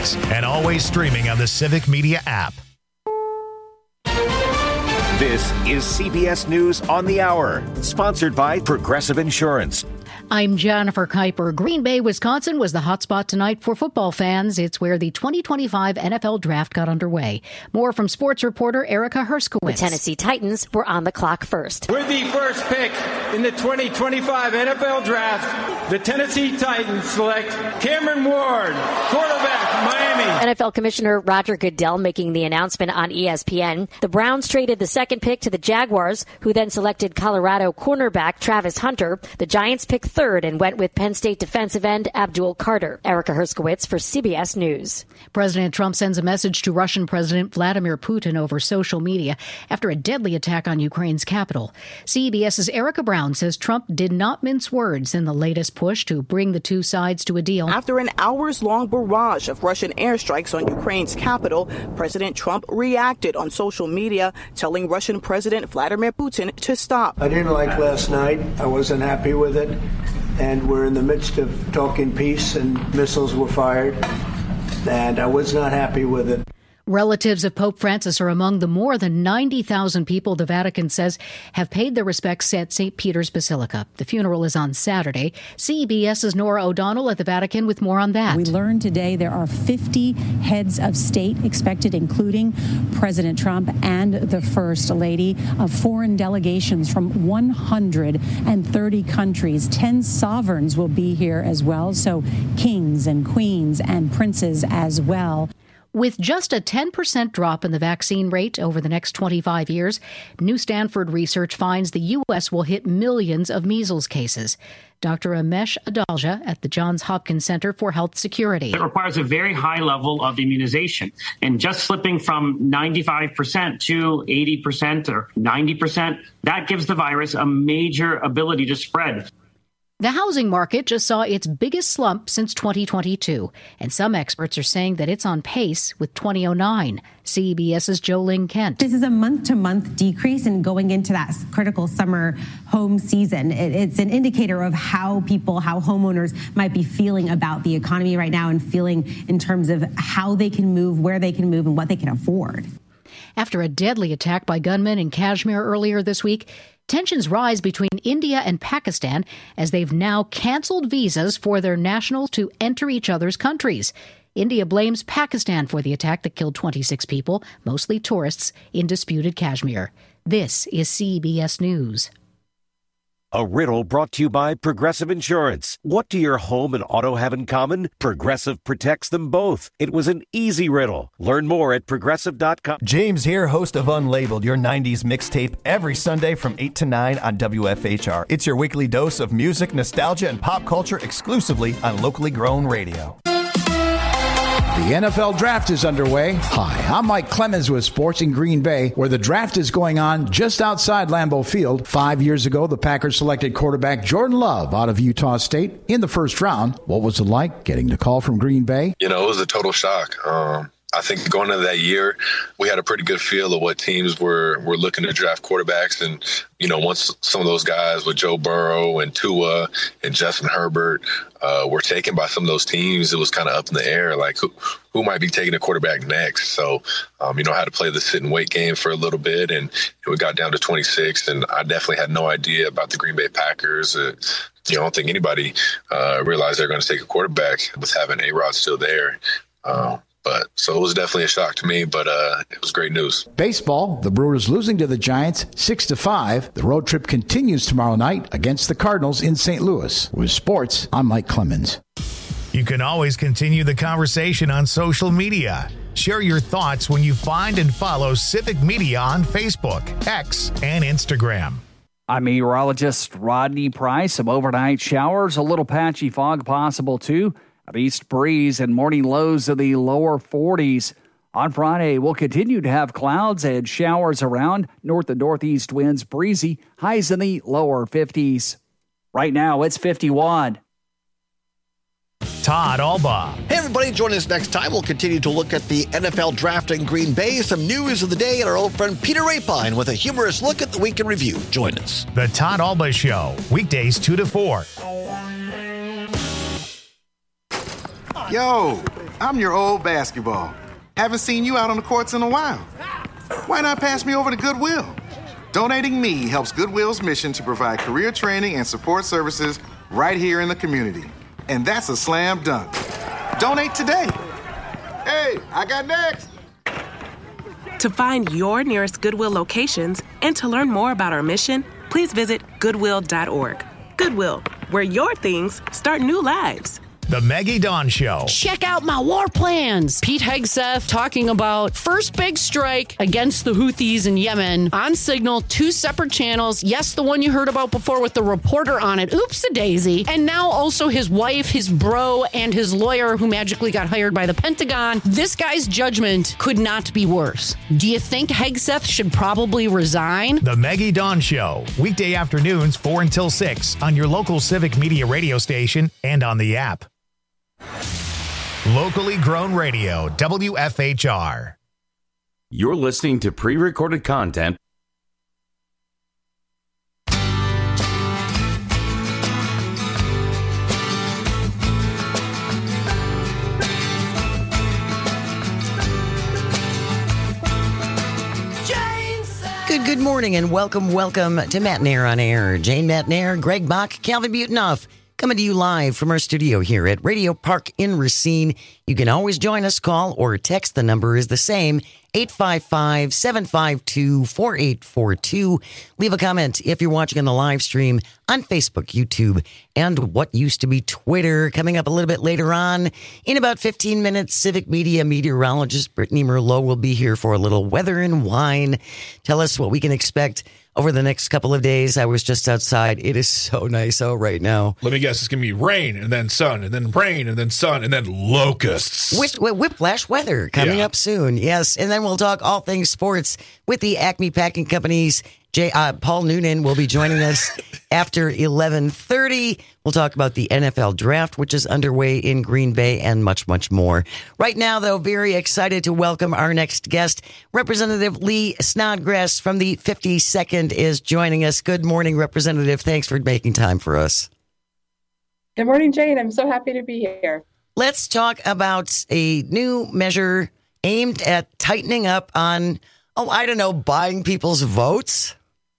podcasts, and always streaming on the Civic Media app. This is CBS News on the Hour, sponsored by Progressive Insurance. I'm Jennifer Kuiper. Green Bay, Wisconsin was the hotspot tonight for football fans. It's where the 2025 NFL Draft got underway. More from sports reporter Erica Herskowitz. The Tennessee Titans were on the clock first. With the first pick in the 2025 NFL Draft, the Tennessee Titans select Cameron Ward, quarterback, Miami. NFL Commissioner Roger Goodell making the announcement on ESPN. The Browns traded the second pick to the Jaguars, who then selected Colorado cornerback Travis Hunter. The Giants picked third and went with Penn State defensive end Abdul Carter. Erica Herskowitz for CBS News. President Trump sends a message to Russian President Vladimir Putin over social media after a deadly attack on Ukraine's capital. CBS's Erica Brown says Trump did not mince words in the latest push to bring the two sides to a deal. After an hours-long barrage of Russian airstrikes on Ukraine's capital, President Trump reacted on social media, telling Russian President Vladimir Putin to stop. I didn't like last night. I wasn't happy with it. And we're in the midst of talking peace, and missiles were fired. And I was not happy with it. Relatives of Pope Francis are among the more than 90,000 people the Vatican says have paid their respects at St. Peter's Basilica. The funeral is on Saturday. CBS's Nora O'Donnell at the Vatican with more on that. We learned today there are 50 heads of state expected, including President Trump and the First Lady, of foreign delegations from 130 countries. 10 sovereigns will be here as well, so kings and queens and princes as well. With just a 10% drop in the vaccine rate over the next 25 years, new Stanford research finds the U.S. will hit millions of measles cases. Dr. Amesh Adalja at the Johns Hopkins Center for Health Security. It requires a very high level of immunization. And just slipping from 95% to 80% or 90%, that gives the virus a major ability to spread. The housing market just saw its biggest slump since 2022, and some experts are saying that it's on pace with 2009. CBS's Jo Ling Kent. This is a month-to-month decrease in going into that critical summer home season. It's an indicator of how homeowners might be feeling about the economy right now and feeling in terms of how they can move, where they can move, and what they can afford. After a deadly attack by gunmen in Kashmir earlier this week, tensions rise between India and Pakistan as they've now canceled visas for their nationals to enter each other's countries. India blames Pakistan for the attack that killed 26 people, mostly tourists, in disputed Kashmir. This is CBS News. A riddle brought to you by Progressive Insurance. What do your home and auto have in common? Progressive protects them both. It was an easy riddle. Learn more at Progressive.com. James here, host of Unlabeled, your 90s mixtape, every Sunday from 8 to 9 on WFHR. It's your weekly dose of music, nostalgia, and pop culture exclusively on locally grown radio. The NFL Draft is underway. Hi, I'm Mike Clemens with Sports in Green Bay, where the draft is going on just outside Lambeau Field. 5 years ago, the Packers selected quarterback Jordan Love out of Utah State in the first round. What was it like getting the call from Green Bay? It was a total shock. I think going into that year, we had a pretty good feel of what teams were looking to draft quarterbacks. And, once some of those guys with Joe Burrow and Tua and Justin Herbert were taken by some of those teams, it was kind of up in the air, like who might be taking a quarterback next. So, I had to play the sit and wait game for a little bit, and we got down to 26, and I definitely had no idea about the Green Bay Packers. I don't think anybody realized they're going to take a quarterback with having A-Rod still there. So it was definitely a shock to me, but it was great news. Baseball, the Brewers losing to the Giants 6-5. The road trip continues tomorrow night against the Cardinals in St. Louis. With sports, I'm Mike Clemens. You can always continue the conversation on social media. Share your thoughts when you find and follow Civic Media on Facebook, X, and Instagram. I'm meteorologist Rodney Price. Some overnight showers, a little patchy fog possible too. An east breeze and morning lows of the lower 40s. On Friday, we'll continue to have clouds and showers around. North and northeast winds breezy. Highs in the lower 50s. Right now, it's 51. Todd Alba. Hey, everybody. Join us next time. We'll continue to look at the NFL Draft in Green Bay, some news of the day, and our old friend Peter Rapine with a humorous look at the week in review. Join us. The Todd Alba Show, weekdays 2 to 4. Yo, I'm your old basketball. Haven't seen you out on the courts in a while. Why not pass me over to Goodwill? Donating me helps Goodwill's mission to provide career training and support services right here in the community. And that's a slam dunk. Donate today. Hey, I got next. To find your nearest Goodwill locations and to learn more about our mission, please visit Goodwill.org. Goodwill, where your things start new lives. The Maggie Dawn Show. Check out my war plans. Pete Hegseth talking about first big strike against the Houthis in Yemen on Signal, 2 separate channels. Yes, the one you heard about before with the reporter on it. Oops-a-daisy. And now also his wife, his bro, and his lawyer who magically got hired by the Pentagon. This guy's judgment could not be worse. Do you think Hegseth should probably resign? The Maggie Dawn Show. Weekday afternoons 4 until 6 on your local Civic Media radio station and on the app. Locally grown radio, WFHR. You're listening to pre-recorded content. Good morning and welcome to Matt Nair on Air. Jane Matt Nair, Greg Bach, Calvin Butonoff. Coming to you live from our studio here at Radio Park in Racine. You can always join us, call or text. The number is the same, 855-752-4842. Leave a comment if you're watching on the live stream on Facebook, YouTube, and what used to be Twitter. Coming up a little bit later on, in about 15 minutes, Civic Media meteorologist Brittany Merlot will be here for a little weather and wine. Tell us what we can expect over the next couple of days. I was just outside. It is so nice out right now. Let me guess. It's going to be rain and then sun and then rain and then sun and then locusts. Whiplash weather coming up soon. Yes. And then we'll talk all things sports with the Acme Packing Company's Paul Noonan will be joining us after 11:30. We'll talk about the NFL draft, which is underway in Green Bay, and much, much more. Right now, though, very excited to welcome our next guest. Representative Lee Snodgrass from the 52nd is joining us. Good morning, Representative. Thanks for making time for us. Good morning, Jane. I'm so happy to be here. Let's talk about a new measure aimed at tightening up on, buying people's votes.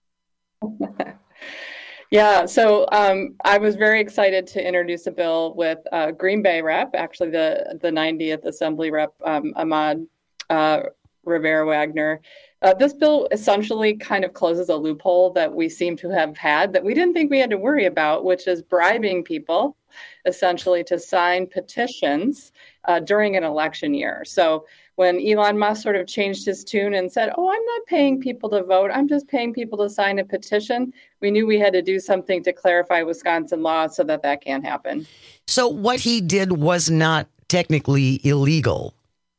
Yeah, so I was very excited to introduce a bill with Green Bay rep, actually the 90th Assembly rep, Ahmad Rivera Wagner. This bill essentially kind of closes a loophole that we seem to have had that we didn't think we had to worry about, which is bribing people essentially to sign petitions during an election year. So when Elon Musk sort of changed his tune and said, I'm not paying people to vote, I'm just paying people to sign a petition, we knew we had to do something to clarify Wisconsin law so that can't happen. So what he did was not technically illegal.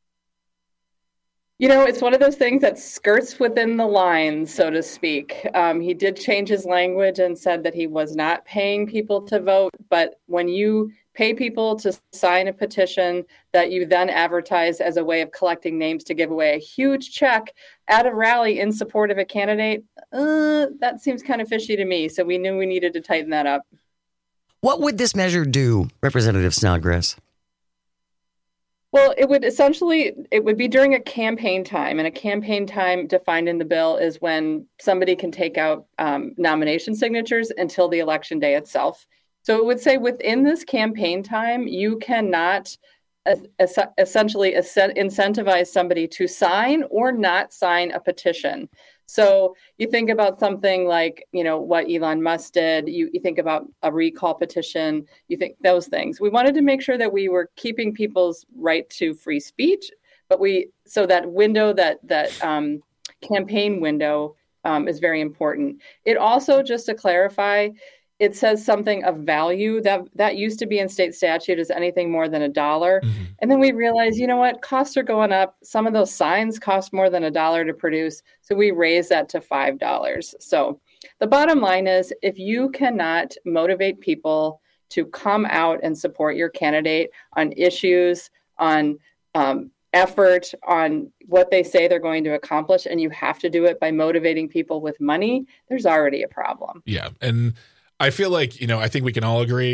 It's one of those things that skirts within the lines, so to speak. He did change his language and said that he was not paying people to vote. But when you pay people to sign a petition that you then advertise as a way of collecting names to give away a huge check at a rally in support of a candidate, that seems kind of fishy to me. So we knew we needed to tighten that up. What would this measure do, Representative Snodgrass? Well, it would be during a campaign time, and a campaign time defined in the bill is when somebody can take out nomination signatures until the election day itself. So it would say within this campaign time, you cannot essentially incentivize somebody to sign or not sign a petition. So you think about something like, what Elon Musk did, you think about a recall petition, you think those things. We wanted to make sure that we were keeping people's right to free speech, but so that window, that campaign window is very important. It also, just to clarify, it says something of value that used to be in state statute as anything more than $1. Mm-hmm. And then we realized, costs are going up. Some of those signs cost more than $1 to produce. So we raised that to $5. So the bottom line is, if you cannot motivate people to come out and support your candidate on issues, on effort, on what they say they're going to accomplish, and you have to do it by motivating people with money, there's already a problem. Yeah. And I feel like, I think we can all agree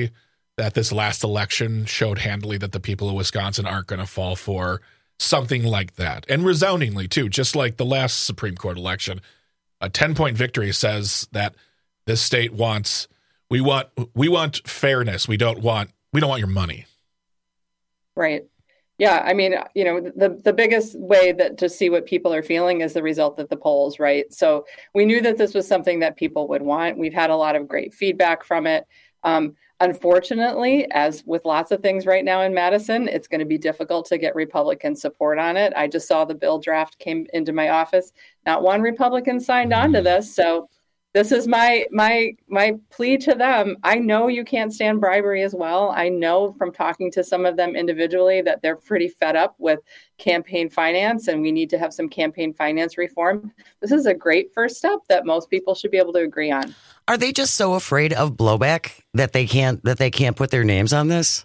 that this last election showed handily that the people of Wisconsin aren't going to fall for something like that. And resoundingly, too, just like the last Supreme Court election, a 10-point victory says that this state wants, we want fairness. We don't want your money. Right. Yeah. I mean, the biggest way that to see what people are feeling is the result of the polls, right? So we knew that this was something that people would want. We've had a lot of great feedback from it. Unfortunately, as with lots of things right now in Madison, it's going to be difficult to get Republican support on it. I just saw the bill draft came into my office. Not one Republican signed on to this. So this is my plea to them. I know you can't stand bribery as well. I know from talking to some of them individually that they're pretty fed up with campaign finance, and we need to have some campaign finance reform. This is a great first step that most people should be able to agree on. Are they just so afraid of blowback that they can't put their names on this?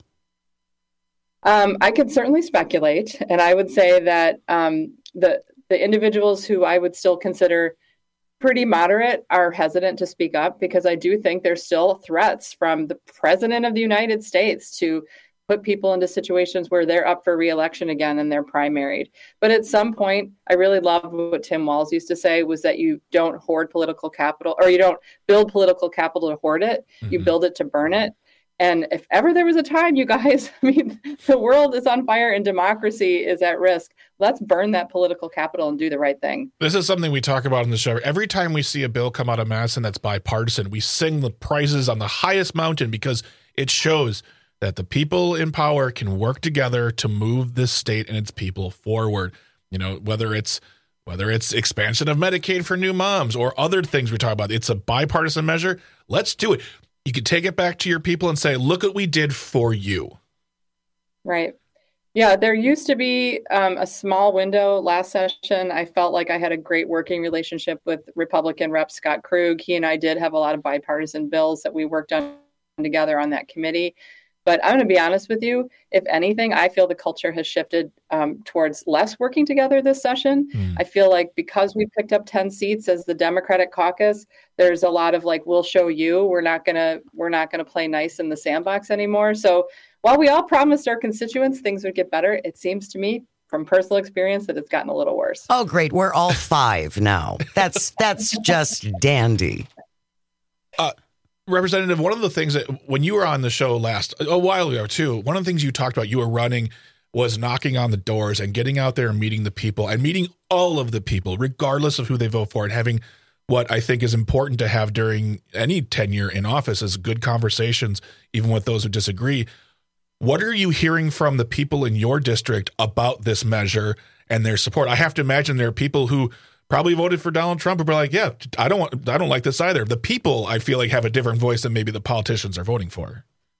I could certainly speculate, and I would say that the individuals who I would still consider pretty moderate are hesitant to speak up, because I do think there's still threats from the president of the United States to put people into situations where they're up for re-election again and they're primaried. But at some point, I really love what Tim Walz used to say, was that you don't hoard political capital, or you don't build political capital to hoard it. Mm-hmm. You build it to burn it. And if ever there was a time, you guys, I mean, the world is on fire and democracy is at risk. Let's burn that political capital and do the right thing. This is something we talk about in the show. Every time we see a bill come out of Madison that's bipartisan, we sing the praises on the highest mountain, because it shows that the people in power can work together to move this state and its people forward. You know, whether it's expansion of Medicaid for new moms or other things we talk about, it's a bipartisan measure. Let's do it. You can take it back to your people and say, look what we did for you. Right. Yeah, there used to be a small window last session. I felt like I had a great working relationship with Republican Rep. Scott Krug. He and I did have a lot of bipartisan bills that we worked on together on that committee. But I'm going to be honest with you, if anything, I feel the culture has shifted towards less working together this session. I feel like because we picked up 10 seats as the Democratic caucus, there's a lot of like, we'll show you, we're not going to play nice in the sandbox anymore. So while we all promised our constituents things would get better, it seems to me from personal experience that it's gotten a little worse. Oh, great. We're all 5 now. That's just dandy. Representative, one of the things that when you were on the show a while ago too, one of the things you talked about, you were running, was knocking on the doors and getting out there and meeting the people and meeting all of the people, regardless of who they vote for, and having what I think is important to have during any tenure in office is good conversations, even with those who disagree. What are you hearing from the people in your district about this measure and their support? I have to imagine there are people who probably voted for Donald Trump and be like, yeah, I don't like this either. The people, I feel like, have a different voice than maybe the politicians are voting for.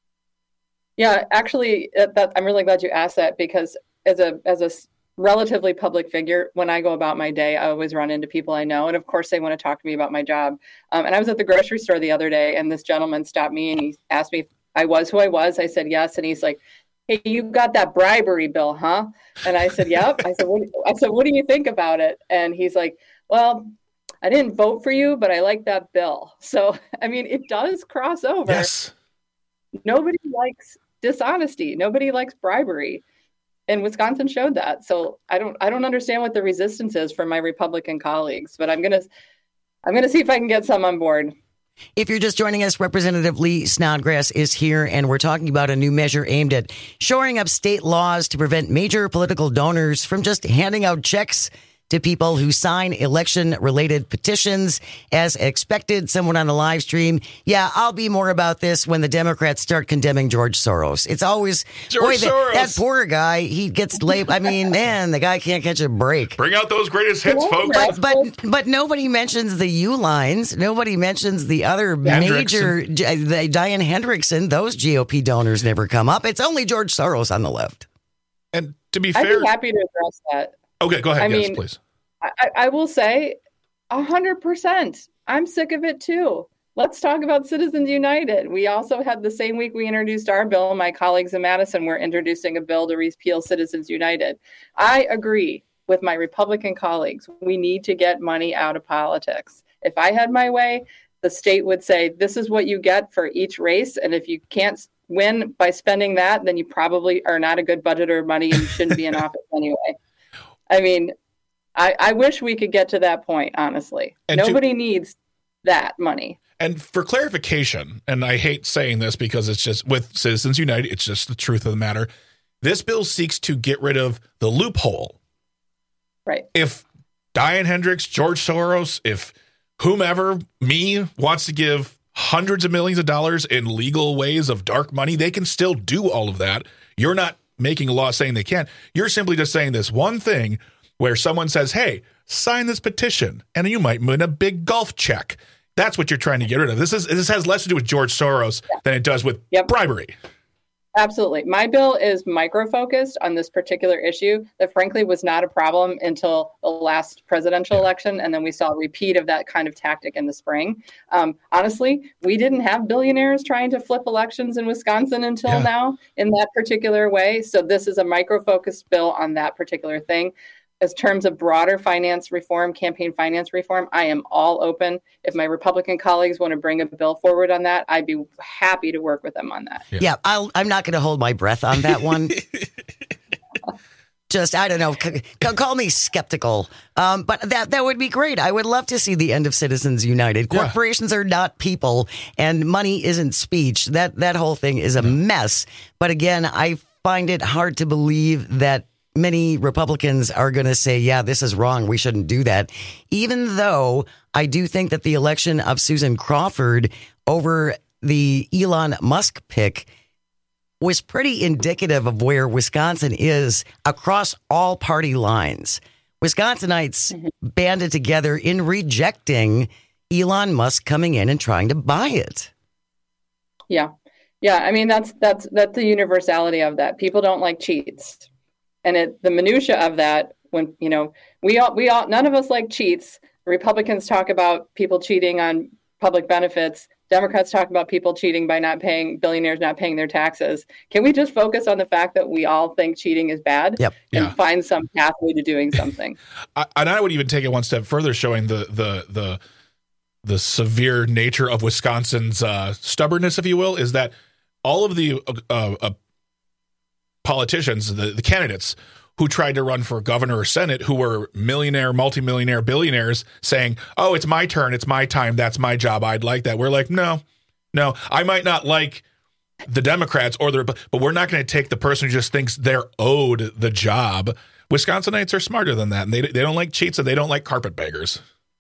Yeah, actually, I'm really glad you asked that, because as a relatively public figure, when I go about my day, I always run into people I know. And of course, they want to talk to me about my job. And I was at the grocery store the other day, and this gentleman stopped me and he asked me if I was who I was. I said, yes. And he's like, hey, you got that bribery bill, huh? And I said, yep. I said, what do you think about it? And he's like, well, I didn't vote for you, but I like that bill. So, I mean, it does cross over. Yes. Nobody likes dishonesty. Nobody likes bribery. And Wisconsin showed that. So I don't understand what the resistance is from my Republican colleagues, but I'm going to see if I can get some on board. If you're just joining us, Representative Lee Snodgrass is here, and we're talking about a new measure aimed at shoring up state laws to prevent major political donors from just handing out checks to people who sign election-related petitions. As expected, someone on the live stream, yeah, I'll be more about this when the Democrats start condemning George Soros. It's always, Soros. That poor guy, he gets labeled. I mean, man, the guy can't catch a break. Bring out those greatest hits, folks. But nobody mentions the U-lines. Nobody mentions the other major, Diane Hendrickson. Those GOP donors never come up. It's only George Soros on the left. And to be fair, I'd be happy to address that. Okay, go ahead. Yes, please. I will say 100%. I'm sick of it too. Let's talk about Citizens United. We also had the same week we introduced our bill. My colleagues in Madison were introducing a bill to repeal Citizens United. I agree with my Republican colleagues. We need to get money out of politics. If I had my way, the state would say, this is what you get for each race. And if you can't win by spending that, then you probably are not a good budgeter of money and you shouldn't be in office anyway. I mean, I wish we could get to that point, honestly. And nobody needs that money. And for clarification, and I hate saying this because it's just with Citizens United, it's just the truth of the matter. This bill seeks to get rid of the loophole. Right. If Diane Hendricks, George Soros, if whomever, me, wants to give hundreds of millions of dollars in legal ways of dark money, they can still do all of that. You're not making a law saying they can't. You're simply just saying this one thing where someone says, hey, sign this petition, and you might win a big golf check. That's what you're trying to get rid of. This has less to do with George Soros than it does with bribery. Absolutely. My bill is micro-focused on this particular issue that frankly was not a problem until the last presidential election. And then we saw a repeat of that kind of tactic in the spring. Honestly, we didn't have billionaires trying to flip elections in Wisconsin until now in that particular way. So this is a micro-focused bill on that particular thing. As terms of broader finance reform, campaign finance reform, I am all open. If my Republican colleagues want to bring a bill forward on that, I'd be happy to work with them on that. Yeah, I'm not going to hold my breath on that one. Just, I don't know, call me skeptical. But that would be great. I would love to see the end of Citizens United. Corporations are not people, and money isn't speech. That whole thing is a mess. But again, I find it hard to believe that many Republicans are going to say, yeah, this is wrong. We shouldn't do that. Even though I do think that the election of Susan Crawford over the Elon Musk pick was pretty indicative of where Wisconsin is across all party lines. Wisconsinites banded together in rejecting Elon Musk coming in and trying to buy it. Yeah. Yeah. I mean, that's the universality of that. People don't like cheats. And the minutia of that, when, we all, none of us like cheats. Republicans talk about people cheating on public benefits. Democrats talk about people cheating by billionaires not paying their taxes. Can we just focus on the fact that we all think cheating is bad and find some pathway to doing something? And I would even take it one step further, showing the severe nature of Wisconsin's stubbornness, if you will, is that all of the politicians, the candidates who tried to run for governor or senate, who were millionaire, multimillionaire, billionaires, saying, oh, it's my turn, it's my time, that's my job, I'd like that. We're like, no, I might not like the Democrats but we're not going to take the person who just thinks they're owed the job. Wisconsinites are smarter than that, and they don't like cheats and they don't like carpetbaggers.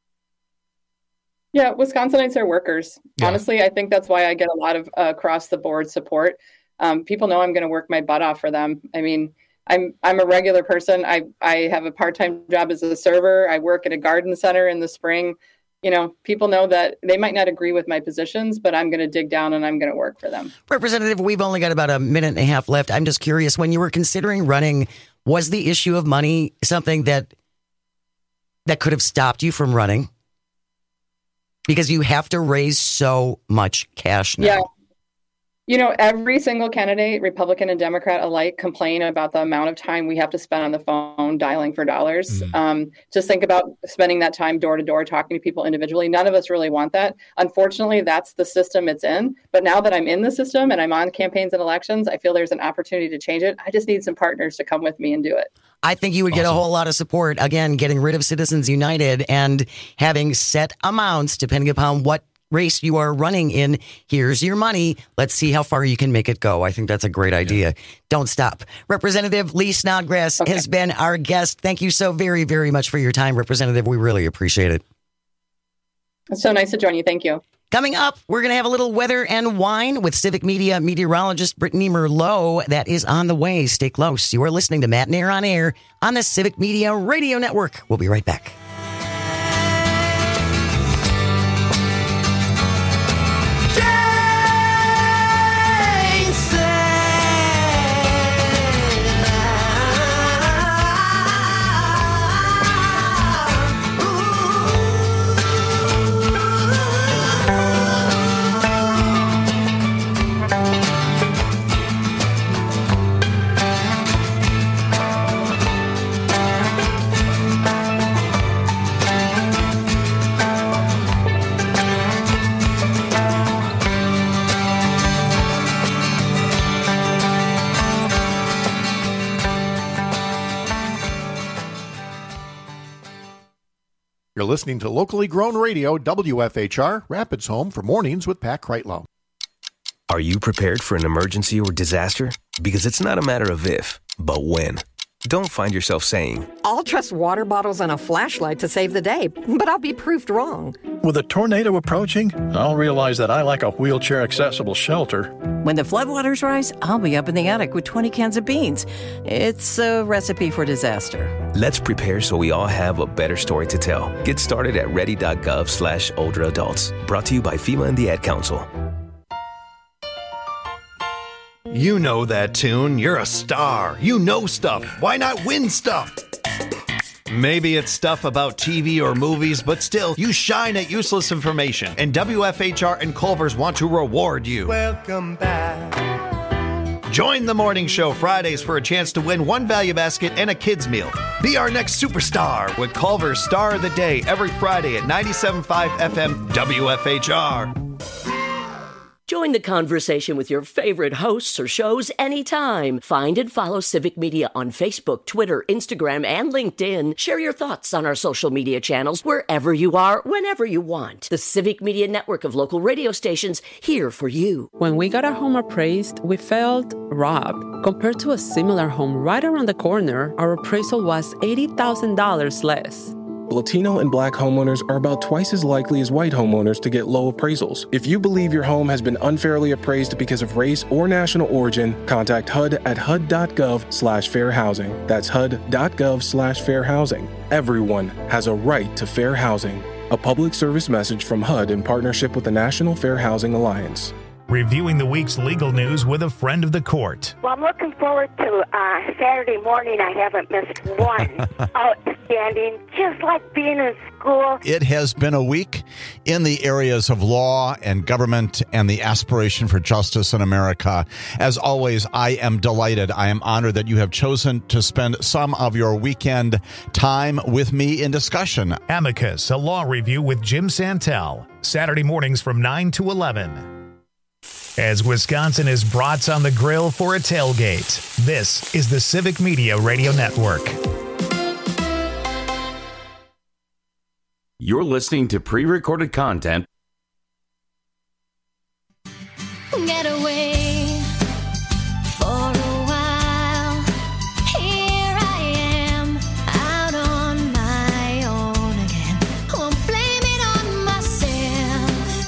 Yeah, Wisconsinites are workers. Yeah. Honestly, I think that's why I get a lot of across-the-board support. People know I'm going to work my butt off for them. I mean, I'm a regular person. I have a part-time job as a server. I work at a garden center in the spring. People know that they might not agree with my positions, but I'm going to dig down and I'm going to work for them. Representative, we've only got about a minute and a half left. I'm just curious, when you were considering running, was the issue of money something that could have stopped you from running? Because you have to raise so much cash now. Yeah. Every single candidate, Republican and Democrat alike, complain about the amount of time we have to spend on the phone dialing for dollars. Just think about spending that time door to door, talking to people individually. None of us really want that. Unfortunately, that's the system it's in. But now that I'm in the system and I'm on campaigns and elections, I feel there's an opportunity to change it. I just need some partners to come with me and do it. I think you would get a whole lot of support, again, getting rid of Citizens United and having set amounts depending upon what race you are running in. Here's your money. Let's see how far you can make it go. I think that's a great idea. Don't stop. Representative Lee Snodgrass has been our guest. Thank you so very, very much for your time, Representative. We really appreciate it. It's so nice to join you. Thank you. Coming up, we're going to have a little weather and wine with Civic Media meteorologist Brittany Merlot. That is on the way. Stay close. You are listening to Matt and Air on Air on the Civic Media Radio Network. We'll be right back. You're listening to locally grown radio, WFHR, Rapids Home for Mornings with Pat Kreitlow. Are you prepared for an emergency or disaster? Because it's not a matter of if, but when. Don't find yourself saying, I'll trust water bottles and a flashlight to save the day, but I'll be proved wrong. With a tornado approaching, I'll realize that I like a wheelchair-accessible shelter. When the floodwaters rise, I'll be up in the attic with 20 cans of beans. It's a recipe for disaster. Let's prepare so we all have a better story to tell. Get started at ready.gov/older adults. Brought to you by FEMA and the Ad Council. You know that tune. You're a star. You know stuff. Why not win stuff? Maybe it's stuff about TV or movies, but still, you shine at useless information. And WFHR and Culver's want to reward you. Welcome back. Join the morning show Fridays for a chance to win one value basket and a kid's meal. Be our next superstar with Culver's Star of the Day every Friday at 97.5 FM WFHR. Join the conversation with your favorite hosts or shows anytime. Find and follow Civic Media on Facebook, Twitter, Instagram, and LinkedIn. Share your thoughts on our social media channels wherever you are, whenever you want. The Civic Media network of local radio stations here for you. When we got our home appraised, we felt robbed. Compared to a similar home right around the corner, our appraisal was $80,000 less. Latino and Black homeowners are about twice as likely as white homeowners to get low appraisals. If you believe your home has been unfairly appraised because of race or national origin, contact HUD at HUD.gov/fair housing. That's HUD.gov/fair housing. Everyone has a right to fair housing. A public service message from HUD in partnership with the National Fair Housing Alliance. Reviewing the week's legal news with a friend of the court. Well, I'm looking forward to Saturday morning. I haven't missed one. Outstanding, just like being in school. It has been a week in the areas of law and government and the aspiration for justice in America. As always, I am delighted. I am honored that you have chosen to spend some of your weekend time with me in discussion. Amicus, a law review with Jim Santel. Saturday mornings from 9 to 11. As Wisconsin is brats on the grill for a tailgate, this is the Civic Media Radio Network. You're listening to pre-recorded content. Get away for a while. Here I am, out on my own again. Won't blame it on myself.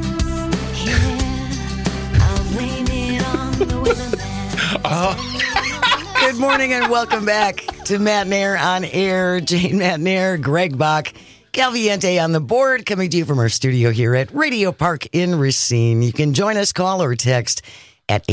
Yeah, I'll blame it on the weatherman. Good morning and welcome back to Matt Nair on air. Jane Matt Nair, Greg Bach, Calviente on the board, coming to you from our studio here at Radio Park in Racine. You can join us, call or text at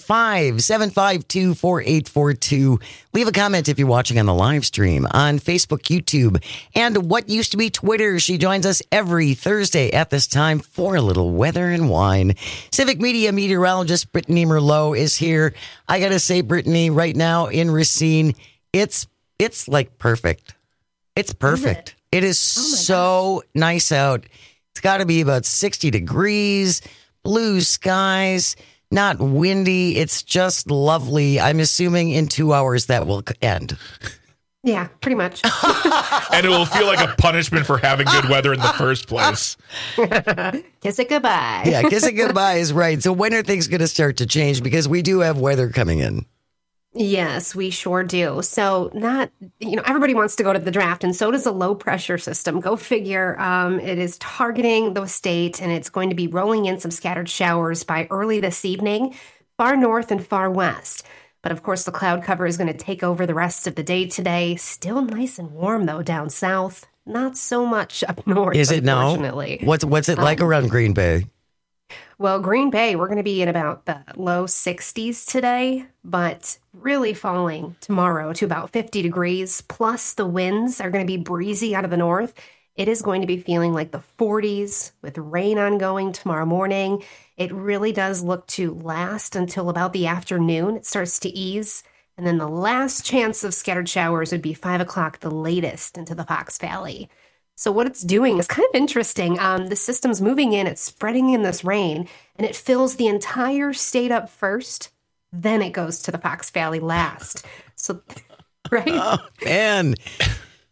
855-752-4842. Leave a comment if you're watching on the live stream on Facebook, YouTube, and what used to be Twitter. She joins us every Thursday at this time for a little weather and wine. Civic Media meteorologist Brittany Merlot is here. I got to say, Brittany, right now in Racine, it's like perfect. It's perfect. It is so nice out. It's got to be about 60 degrees, blue skies, not windy. It's just lovely. I'm assuming in 2 hours that will end. Yeah, pretty much. And it will feel like a punishment for having good weather in the first place. Kiss it goodbye. Yeah, kiss it goodbye is right. So when are things going to start to change? Because we do have weather coming in. Yes, we sure do. So everybody wants to go to the draft, and so does a low pressure system. Go figure. It is targeting the state, and it's going to be rolling in some scattered showers by early this evening, far north and far west. But of course, the cloud cover is going to take over the rest of the day today. Still nice and warm, though, down south. Not so much up north, Is it now? Unfortunately. What's it like around Green Bay? Well, Green Bay, we're going to be in about the low 60s today, but really falling tomorrow to about 50 degrees. Plus, the winds are going to be breezy out of the north. It is going to be feeling like the 40s with rain ongoing tomorrow morning. It really does look to last until about the afternoon. It starts to ease. And then the last chance of scattered showers would be 5 o'clock, the latest, into the Fox Valley. So what it's doing is kind of interesting. The system's moving in, it's spreading in this rain, and it fills the entire state up first. Then it goes to the Fox Valley last. So, right? Oh, man.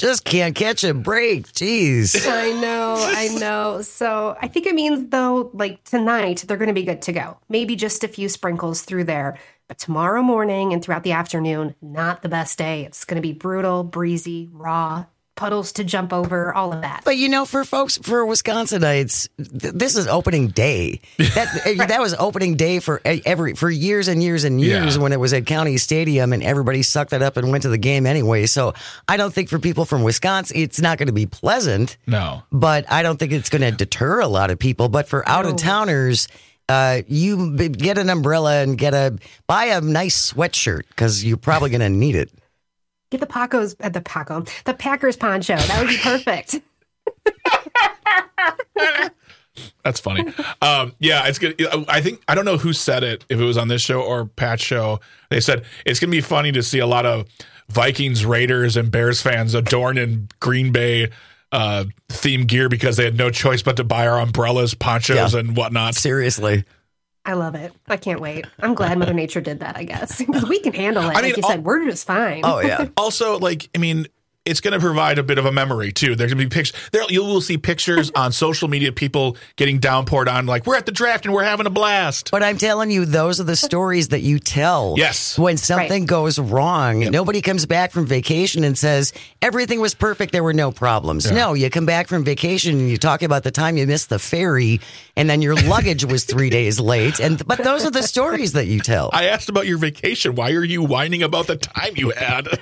Just can't catch a break. Jeez. I know. So I think it means, though, like tonight, they're going to be good to go. Maybe just a few sprinkles through there. But tomorrow morning and throughout the afternoon, not the best day. It's going to be brutal, breezy, raw, puddles to jump over, all of that. But for Wisconsinites, this is opening day. That was opening day for years and years and years when it was at County Stadium and everybody sucked it up and went to the game anyway. So I don't think for people from Wisconsin, it's not going to be pleasant. No. But I don't think it's going to deter a lot of people. But for out-of-towners, you get an umbrella and buy a nice sweatshirt because you're probably going to need it. Get the Packers poncho. That would be perfect. That's funny. It's good. I don't know who said it, if it was on this show or Pat's show. They said it's going to be funny to see a lot of Vikings, Raiders, and Bears fans adorned in Green Bay theme gear because they had no choice but to buy our umbrellas, ponchos, and whatnot. Seriously. I love it. I can't wait. I'm glad Mother Nature did that, I guess. Because we can handle it. Like you said, we're just fine. Oh, yeah. Also, it's going to provide a bit of a memory, too. There's going to be pictures. You will see pictures on social media, people getting downpoured on, like, we're at the draft and we're having a blast. But I'm telling you, those are the stories that you tell. Yes. When something goes wrong. Yep. Nobody comes back from vacation and says, everything was perfect, there were no problems. Yeah. No, you come back from vacation and you talk about the time you missed the ferry and then your luggage was 3 days late. But those are the stories that you tell. I asked about your vacation. Why are you whining about the time you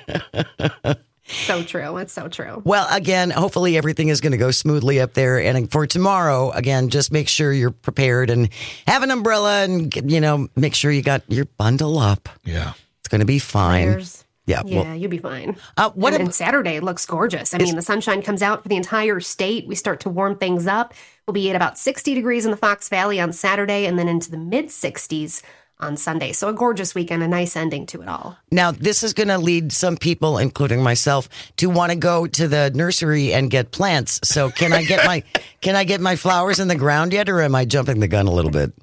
had? So true. It's so true. Well, again, hopefully everything is going to go smoothly up there. And for tomorrow, again, just make sure you're prepared and have an umbrella and, make sure you got your bundle up. Yeah. It's going to be fine. Prayers. Yeah. Yeah, you'll be fine. And Saturday looks gorgeous. I mean, the sunshine comes out for the entire state. We start to warm things up. We'll be at about 60 degrees in the Fox Valley on Saturday and then into the mid-60s on Sunday. So a gorgeous weekend, a nice ending to it all. Now, this is going to lead some people, including myself, to want to go to the nursery and get plants. So can I get my flowers in the ground yet, or am I jumping the gun a little bit?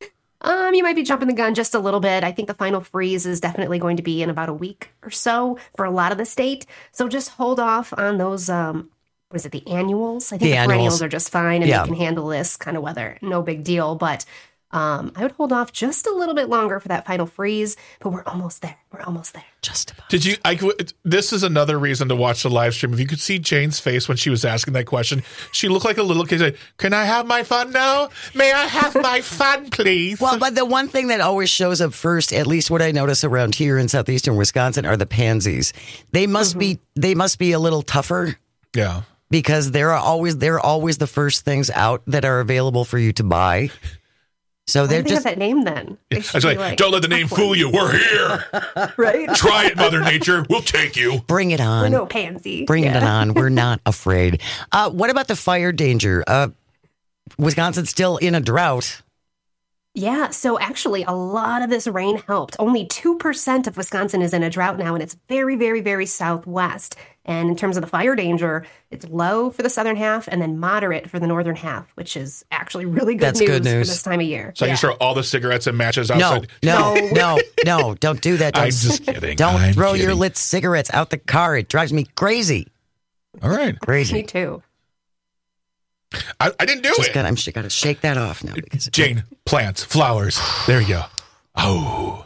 You might be jumping the gun just a little bit. I think the final freeze is definitely going to be in about a week or so for a lot of the state. So just hold off on those, the annuals? I think the perennials are just fine and they can handle this kind of weather. No big deal, but I would hold off just a little bit longer for that final freeze, but we're almost there. Just about. Did you? This is another reason to watch the live stream. If you could see Jane's face when she was asking that question, she looked like a little kid. Like, can I have my fun now? May I have my fun, please? Well, but the one thing that always shows up first, at least what I notice around here in southeastern Wisconsin, are the pansies. They must be a little tougher. Yeah, because they're always the first things out that are available for you to buy. So they're just that name then. Don't let the name fool you. We're here. Right? Try it, Mother Nature. We'll take you. Bring it on. We're no pansy. Bring it on. We're not afraid. What about the fire danger? Wisconsin's still in a drought. Yeah, so actually a lot of this rain helped. Only 2% of Wisconsin is in a drought now, and it's very, very, very southwest. And in terms of the fire danger, it's low for the southern half and then moderate for the northern half, which is actually really good news for this time of year. So you throw all the cigarettes and matches outside? No, don't do that. I'm just kidding. Don't throw your lit cigarettes out the car. It drives me crazy. All right. Crazy. Me too. I didn't do it. I'm just got to shake that off now. Jane, plants, flowers. There you go. Oh.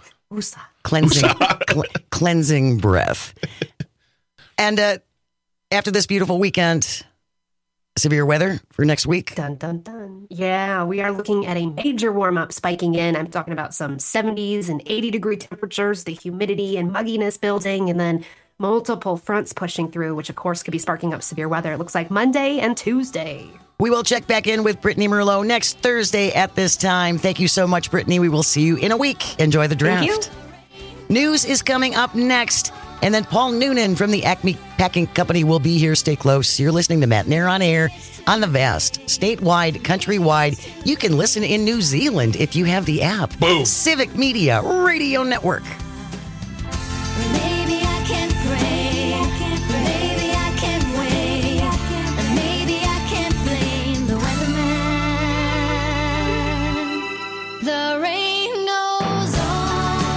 Cleansing breath. And after this beautiful weekend, severe weather for next week. Dun, dun, dun. Yeah, we are looking at a major warm-up spiking in. I'm talking about some 70s and 80-degree temperatures, the humidity and mugginess building, and then multiple fronts pushing through, which, of course, could be sparking up severe weather. It looks like Monday and Tuesday. We will check back in with Brittany Merlot next Thursday at this time. Thank you so much, Brittany. We will see you in a week. Enjoy the draft. Thank you. News is coming up next. And then Paul Noonan from the Acme Packing Company will be here. Stay close. You're listening to Matt Nair on Air on the vast, statewide, countrywide. You can listen in New Zealand if you have the app. Boom. Civic Media Radio Network. Maybe I can pray. Maybe I can wait. And maybe I can blame the weatherman. The rain goes on.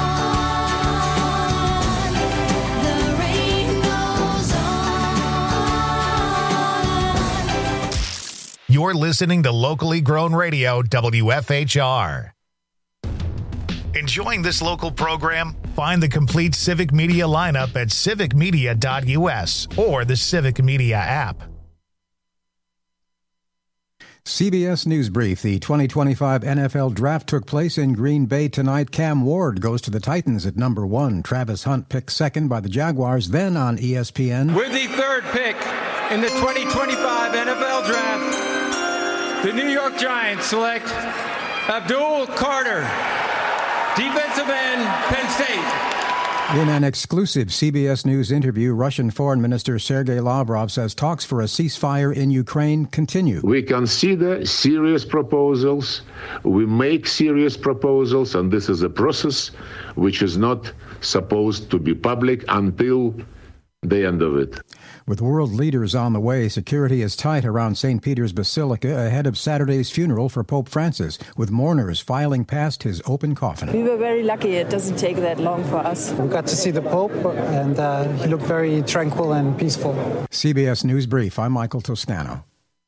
The rain goes on. You're listening to locally grown radio WFHR. Enjoying this local program? Find the complete Civic Media lineup at civicmedia.us or the Civic Media app. CBS News Brief. The 2025 NFL Draft took place in Green Bay tonight. Cam Ward goes to the Titans at number 1. Travis Hunt picked second by the Jaguars. Then on ESPN. With the third pick in the 2025 NFL Draft, the New York Giants select Abdul Carter, defensive end, Penn State. In an exclusive CBS News interview, Russian Foreign Minister Sergei Lavrov says talks for a ceasefire in Ukraine continue. We consider serious proposals, we make serious proposals, and this is a process which is not supposed to be public until the end of it. With world leaders on the way, security is tight around St. Peter's Basilica ahead of Saturday's funeral for Pope Francis, with mourners filing past his open coffin. We were very lucky. It doesn't take that long for us. We got to see the Pope, and he looked very tranquil and peaceful. CBS News Brief. I'm Michael Toscano.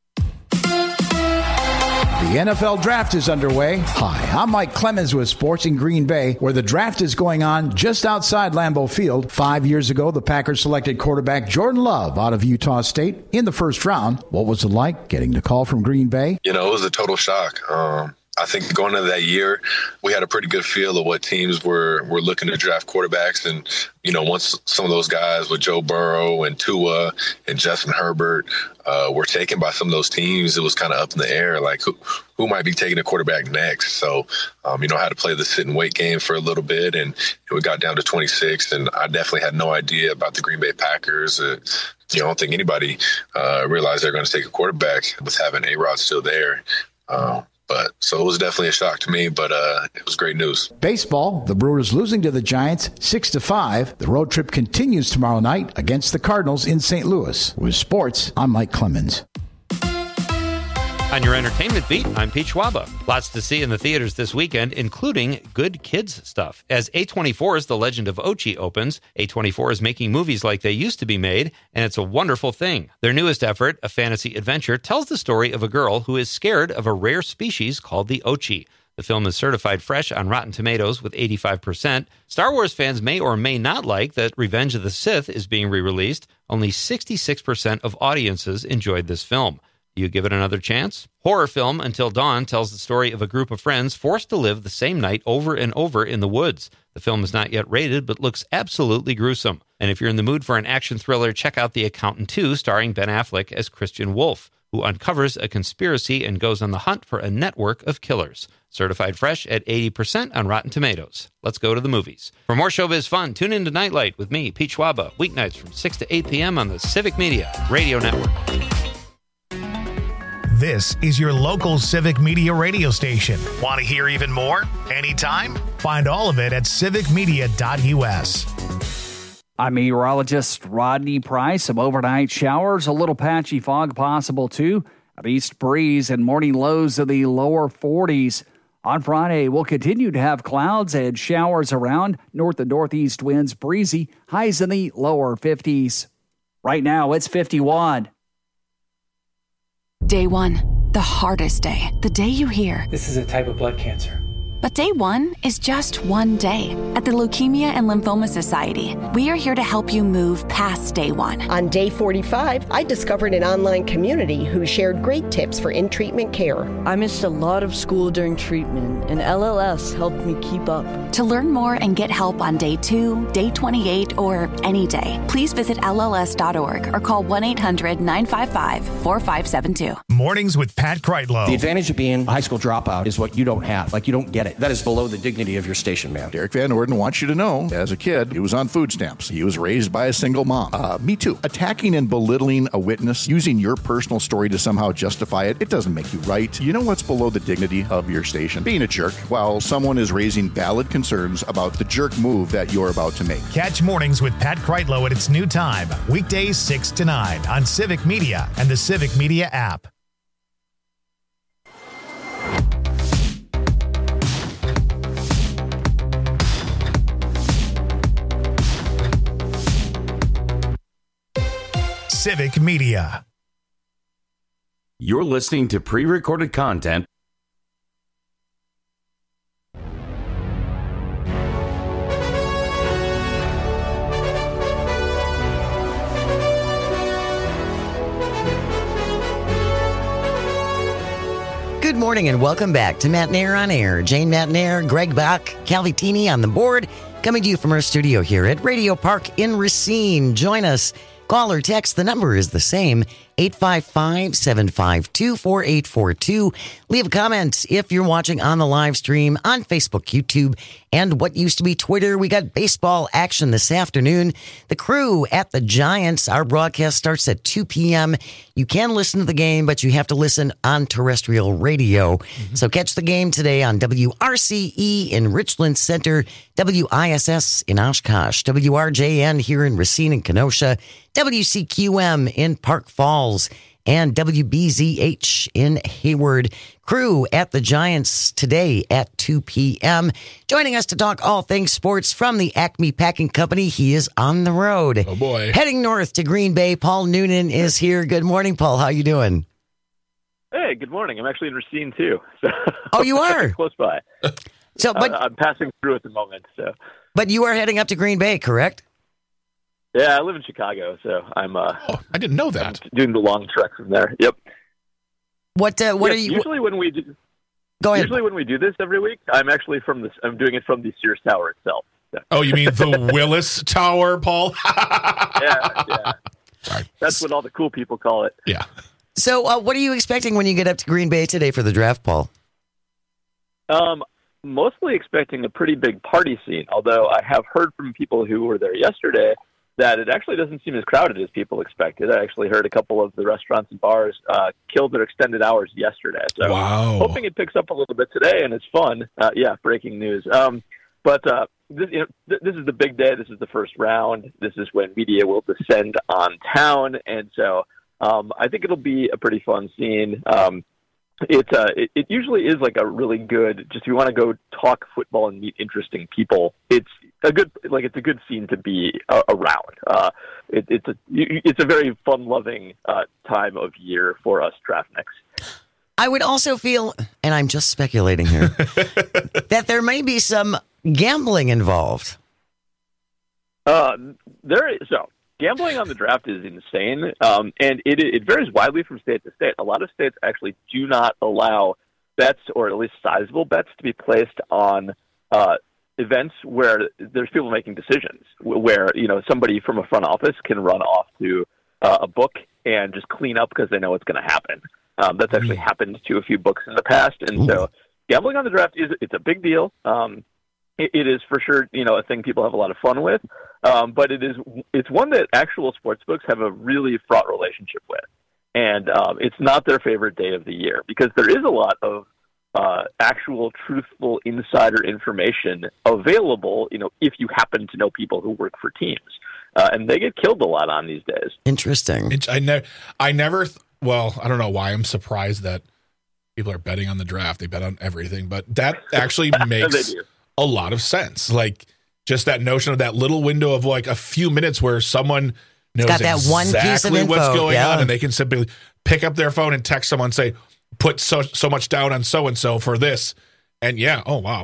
The NFL Draft is underway. Hi, I'm Mike Clemens with Sports in Green Bay, where the draft is going on just outside Lambeau Field. 5 years ago, the Packers selected quarterback Jordan Love out of Utah State in the first round. What was it like getting the call from Green Bay? It was a total shock. I think going into that year, we had a pretty good feel of what teams were looking to draft quarterbacks. And, once some of those guys with Joe Burrow and Tua and Justin Herbert were taken by some of those teams, it was kind of up in the air, like who might be taking a quarterback next. So, I had to play the sit and wait game for a little bit, and we got down to 26, and I definitely had no idea about the Green Bay Packers. I don't think anybody realized they're going to take a quarterback with having A-Rod still there. So it was definitely a shock to me, but it was great news. Baseball, the Brewers losing to the Giants 6-5. The road trip continues tomorrow night against the Cardinals in St. Louis. With sports, I'm Mike Clemens. On your entertainment beat, I'm Pete Schwaba. Lots to see in the theaters this weekend, including good kids stuff. As A24's The Legend of Ochi opens, A24 is making movies like they used to be made, and it's a wonderful thing. Their newest effort, a fantasy adventure, tells the story of a girl who is scared of a rare species called the Ochi. The film is certified fresh on Rotten Tomatoes with 85%. Star Wars fans may or may not like that Revenge of the Sith is being re-released. Only 66% of audiences enjoyed this film. You give it another chance? Horror film Until Dawn tells the story of a group of friends forced to live the same night over and over in the woods. The film is not yet rated, but looks absolutely gruesome. And if you're in the mood for an action thriller, check out The Accountant 2, starring Ben Affleck as Christian Wolf, who uncovers a conspiracy and goes on the hunt for a network of killers. Certified fresh at 80% on Rotten Tomatoes. Let's go to the movies. For more showbiz fun, tune in to Nightlight with me, Pete Schwaba, weeknights from 6 to 8 p.m. on the Civic Media Radio Network. This is your local Civic Media radio station. Want to hear even more? Anytime? Find all of it at civicmedia.us. I'm meteorologist Rodney Price. Some overnight showers, a little patchy fog possible too. An east breeze and morning lows of the lower 40s. On Friday, we'll continue to have clouds and showers around. North and northeast winds breezy. Highs in the lower 50s. Right now, it's 51. Day 1, the hardest day. The day you hear, "This is a type of blood cancer." But day 1 is just one day. At the Leukemia and Lymphoma Society, we are here to help you move past day 1. On day 45, I discovered an online community who shared great tips for in-treatment care. I missed a lot of school during treatment, and LLS helped me keep up. To learn more and get help on day 2, day 28, or any day, please visit LLS.org or call 1-800-955-4572. Mornings with Pat Kreitlow. The advantage of being a high school dropout is what you don't have. Like, you don't get it. That is below the dignity of your station, man. Derek Van Orden wants you to know, as a kid, he was on food stamps. He was raised by a single mom. Me too. Attacking and belittling a witness, using your personal story to somehow justify it, it doesn't make you right. You know what's below the dignity of your station? Being a jerk while someone is raising valid concerns about the jerk move that you're about to make. Catch Mornings with Pat Kreitlow at its new time, weekdays 6 to 9 on Civic Media and the Civic Media app. Civic Media. You're listening to pre-recorded content. Good morning and welcome back to Matt Nair on Air. Jane Matt Nair, Greg Bach, Calvitini on the board, coming to you from our studio here at Radio Park in Racine. Join us. Call or text. The number is the same, 855-752-4842. Leave a comment if you're watching on the live stream on Facebook, YouTube, and what used to be Twitter. We got baseball action this afternoon. The Crew at the Giants. Our broadcast starts at 2 p.m. You can listen to the game, but you have to listen on terrestrial radio. So catch the game today on WRCE in Richland Center, WISS in Oshkosh, WRJN here in Racine and Kenosha, WCQM in Park Falls, and WBZH in Hayward. Crew at the Giants today at 2 p.m. Joining us to talk all things sports from the Acme Packing Company. He is on the road. Oh, boy. Heading north to Green Bay, Paul Noonan is here. Good morning, Paul. How you doing? Hey, good morning. I'm actually in Racine, too. So oh, you are? Close by. So, but I'm passing through at the moment. So, but you are heading up to Green Bay, correct? Yeah, I live in Chicago, so I'm. I didn't know that. I'm doing the long trek from there. Yep. What are you? Usually when we do. Go ahead. Usually when we do this every week, I'm actually from this. I'm doing it from the Sears Tower itself. So. Oh, you mean the Willis Tower, Paul? Yeah. Sorry. That's what all the cool people call it. Yeah. So, what are you expecting when you get up to Green Bay today for the draft, Paul? Mostly expecting a pretty big party scene. Although I have heard from people who were there yesterday that it actually doesn't seem as crowded as people expected. I actually heard a couple of the restaurants and bars killed their extended hours yesterday. So wow. Hoping it picks up a little bit today and it's fun. Breaking news. But this is the big day. This is the first round. This is when media will descend on town. And so I think it'll be a pretty fun scene. It usually is like a really good, just if you want to go talk football and meet interesting people, it's a good scene to be around. It's a very fun-loving time of year for us draftniks. I would also feel, and I'm just speculating here, that there may be some gambling involved. Gambling on the draft is insane, and it varies widely from state to state. A lot of states actually do not allow bets, or at least sizable bets, to be placed on events where there's people making decisions, where somebody from a front office can run off to a book and just clean up because they know what's going to happen. That's actually happened to a few books in the past, and so gambling on the draft it's a big deal. It is for sure, a thing people have a lot of fun with, but it's one that actual sportsbooks have a really fraught relationship with, and it's not their favorite day of the year because there is a lot of actual truthful insider information available, if you happen to know people who work for teams, and they get killed a lot on these days. Interesting. I don't know why I'm surprised that people are betting on the draft. They bet on everything, but that actually makes a lot of sense. Like just that notion of that little window of like a few minutes where someone knows got that exactly one piece of info, what's going on, and they can simply pick up their phone and text someone, say, put so much down on so-and-so for this. And wow.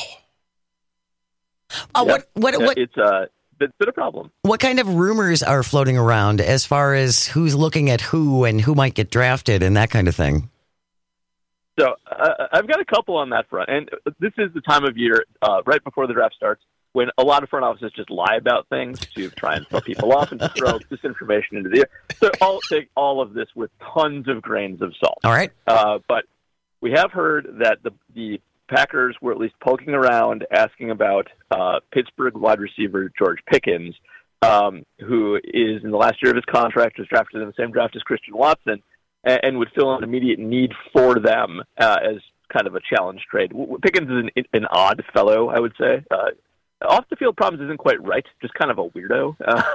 It's been a problem. What kind of rumors are floating around as far as who's looking at who and who might get drafted and that kind of thing? So I've got a couple on that front, and this is the time of year right before the draft starts when a lot of front offices just lie about things to try and throw people off and to throw disinformation into the air. So I'll take all of this with tons of grains of salt. All right. But we have heard that the Packers were at least poking around asking about Pittsburgh wide receiver George Pickens, who is in the last year of his contract, was drafted in the same draft as Christian Watson, and would fill an immediate need for them as kind of a challenge trade. Pickens is an odd fellow, I would say. Off the field problems isn't quite right, just kind of a weirdo.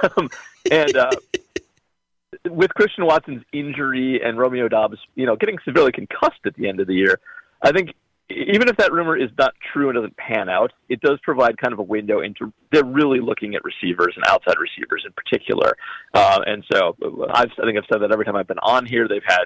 With Christian Watson's injury and Romeo Doubs, getting severely concussed at the end of the year, I think even if that rumor is not true and doesn't pan out, it does provide kind of a window into they're really looking at receivers and outside receivers in particular. And so I think I've said that every time I've been on here, they've had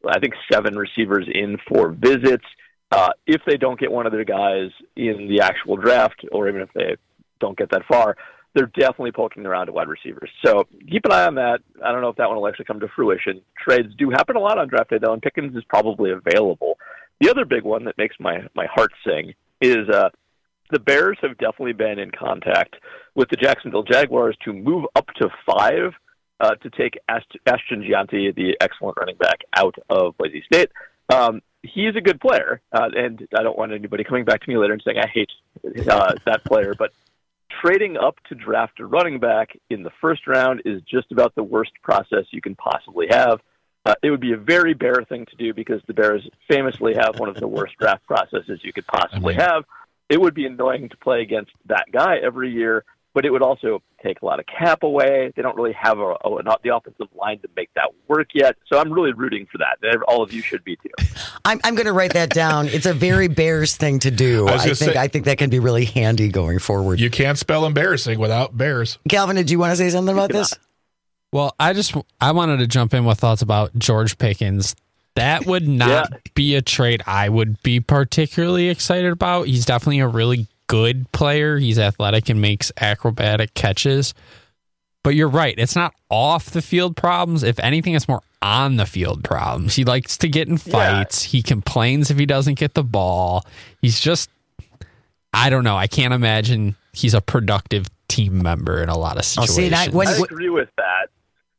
I think 7 receivers in 4 visits. If they don't get one of their guys in the actual draft, or even if they don't get that far, they're definitely poking around at wide receivers. So keep an eye on that. I don't know if that one will actually come to fruition. Trades do happen a lot on draft day, though, and Pickens is probably available. The other big one that makes my heart sing is the Bears have definitely been in contact with the Jacksonville Jaguars to move up to 5 to take Ashton Gianti, the excellent running back, out of Boise State. He's a good player, and I don't want anybody coming back to me later and saying I hate that player, but trading up to draft a running back in the first round is just about the worst process you can possibly have. It would be a very Bear thing to do because the Bears famously have one of the worst draft processes you could possibly have. It would be annoying to play against that guy every year, but it would also take a lot of cap away. They don't really have not the offensive line to make that work yet. So I'm really rooting for that. All of you should be too. I'm going to write that down. It's a very Bears thing to do. I think that can be really handy going forward. You can't spell embarrassing without Bears. Calvin, did you want to say something about this? Well, I wanted to jump in with thoughts about George Pickens. That would not be a trade I would be particularly excited about. He's definitely a really good player. He's athletic and makes acrobatic catches. But you're right. It's not off the field problems. If anything, it's more on the field problems. He likes to get in fights. He complains if he doesn't get the ball. He's just, I don't know. I can't imagine he's a productive team member in a lot of situations. I agree with that.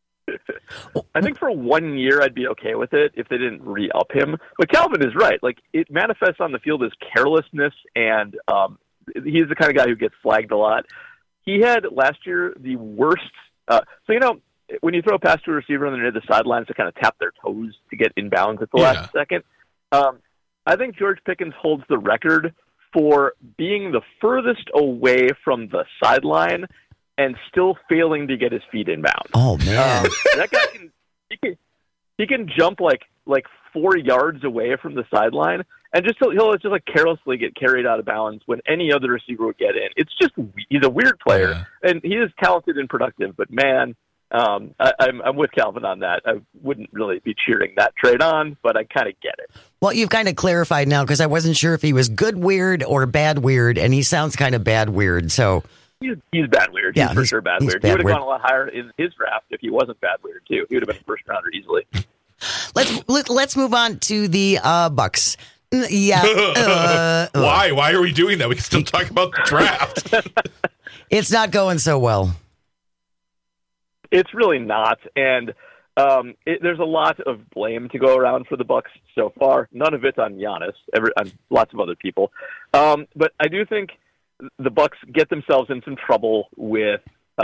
I think for 1 year I'd be okay with it if they didn't re-up him. But Calvin is right. Like, it manifests on the field as carelessness, and he's the kind of guy who gets flagged a lot. He had last year the worst. When you throw a pass to a receiver and they're near the sidelines to kind of tap their toes to get inbounds at the last second, I think George Pickens holds the record for being the furthest away from the sideline and still failing to get his feet inbound. Oh man, that guy can jump like 4 yards away from the sideline, and he'll just like carelessly get carried out of bounds when any other receiver would get in. It's just, he's a weird player, and he is talented and productive. But man, I'm with Calvin on that. I wouldn't really be cheering that trade on, but I kind of get it. Well, you've kind of clarified now because I wasn't sure if he was good weird or bad weird, and he sounds kind of bad weird. So. He's bad weird. He's for sure bad weird. He would have gone a lot higher in his draft if he wasn't bad weird too. He would have been a first rounder easily. Let's move on to the Bucks. Yeah. Why are we doing that? We can still talk about the draft. It's not going so well. It's really not, and there's a lot of blame to go around for the Bucks so far. None of it's on Giannis. On lots of other people, but I do think the Bucks get themselves in some trouble with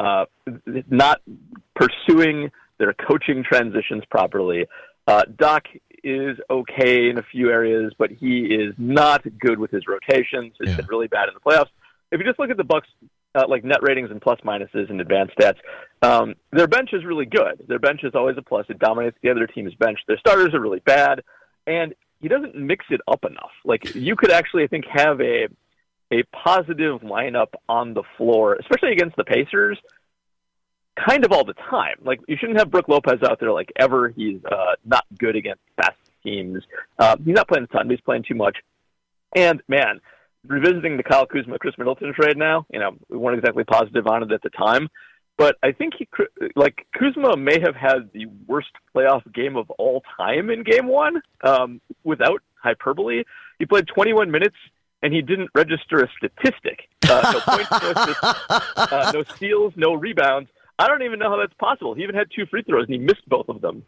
not pursuing their coaching transitions properly. Doc is okay in a few areas, but he is not good with his rotations. It's been really bad in the playoffs. If you just look at the Bucks, like net ratings and plus minuses and advanced stats, their bench is really good. Their bench is always a plus. It dominates the other team's bench. Their starters are really bad, and he doesn't mix it up enough. Like, you could actually, I think, have a positive lineup on the floor, especially against the Pacers, kind of all the time. Like, you shouldn't have Brook Lopez out there like ever. He's not good against fast teams. He's not playing a ton, but he's playing too much. And man, revisiting the Kyle Kuzma, Chris Middleton trade now, we weren't exactly positive on it at the time, but I think Kuzma may have had the worst playoff game of all time in Game 1, without hyperbole. He played 21 minutes. And he didn't register a statistic. No points, no assists, no steals, no rebounds. I don't even know how that's possible. He even had 2 free throws, and he missed both of them.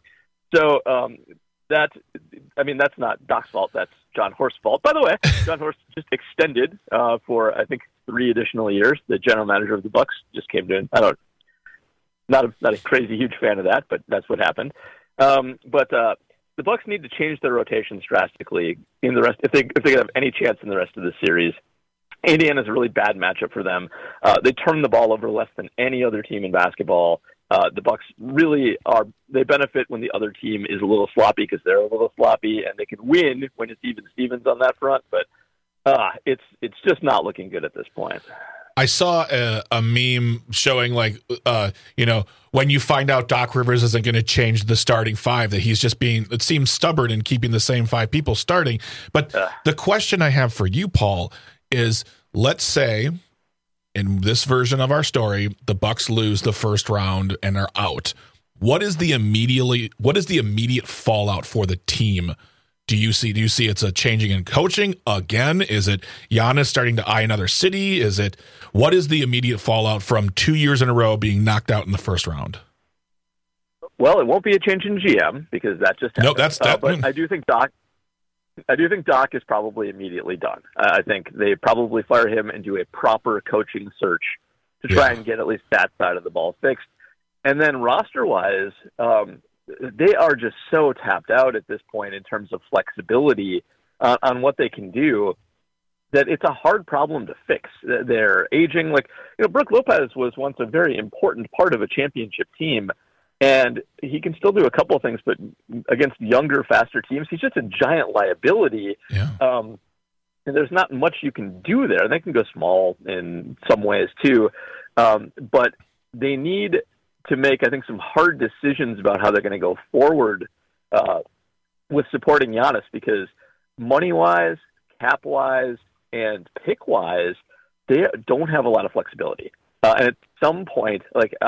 That's not Doc's fault. That's John Horst's fault. By the way, John Horst just extended for, I think, 3 additional years. The general manager of the Bucks just came in. Not a crazy huge fan of that, but that's what happened. The Bucks need to change their rotations drastically in the rest if they have any chance in the rest of the series. Indiana's a really bad matchup for them. They turn the ball over less than any other team in basketball. The Bucks really they benefit when the other team is a little sloppy because they're a little sloppy, and they can win when it's even Stevens on that front. But it's just not looking good at this point. I saw a meme showing when you find out Doc Rivers isn't going to change the starting five, that he's just it seems stubborn in keeping the same five people starting. But the question I have for you, Paul, is let's say in this version of our story, the Bucs lose the first round and are out. What is the immediate fallout for the team? Do you see it's a changing in coaching again? Is it Giannis starting to eye another city? What is the immediate fallout from 2 years in a row being knocked out in the first round? Well, it won't be a change in GM because that just happened. No, that's that. But I do think Doc is probably immediately done. I think they probably fire him and do a proper coaching search to try and get at least that side of the ball fixed. And then roster-wise, they are just so tapped out at this point in terms of flexibility on what they can do that it's a hard problem to fix. They're aging. Brook Lopez was once a very important part of a championship team, and he can still do a couple of things, but against younger, faster teams, he's just a giant liability. Yeah. And there's not much you can do there. They can go small in some ways too, but they need to make, I think, some hard decisions about how they're going to go forward with supporting Giannis, because money-wise, cap-wise, and pick-wise, they don't have a lot of flexibility. And at some point,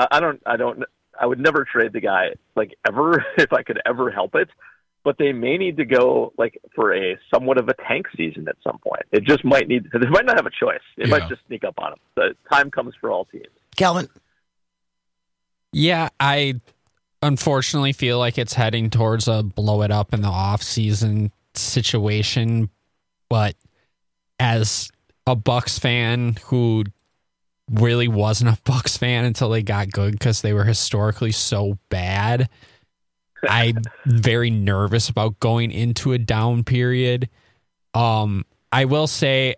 I would never trade the guy ever if I could ever help it. But they may need to go for a somewhat of a tank season at some point. It just might need. They might not have a choice. It might just sneak up on them. The time comes for all teams. Calvin. Yeah, I unfortunately feel like it's heading towards a blow it up in the off-season situation. But as a Bucs fan who really wasn't a Bucs fan until they got good because they were historically so bad, I'm very nervous about going into a down period. I will say,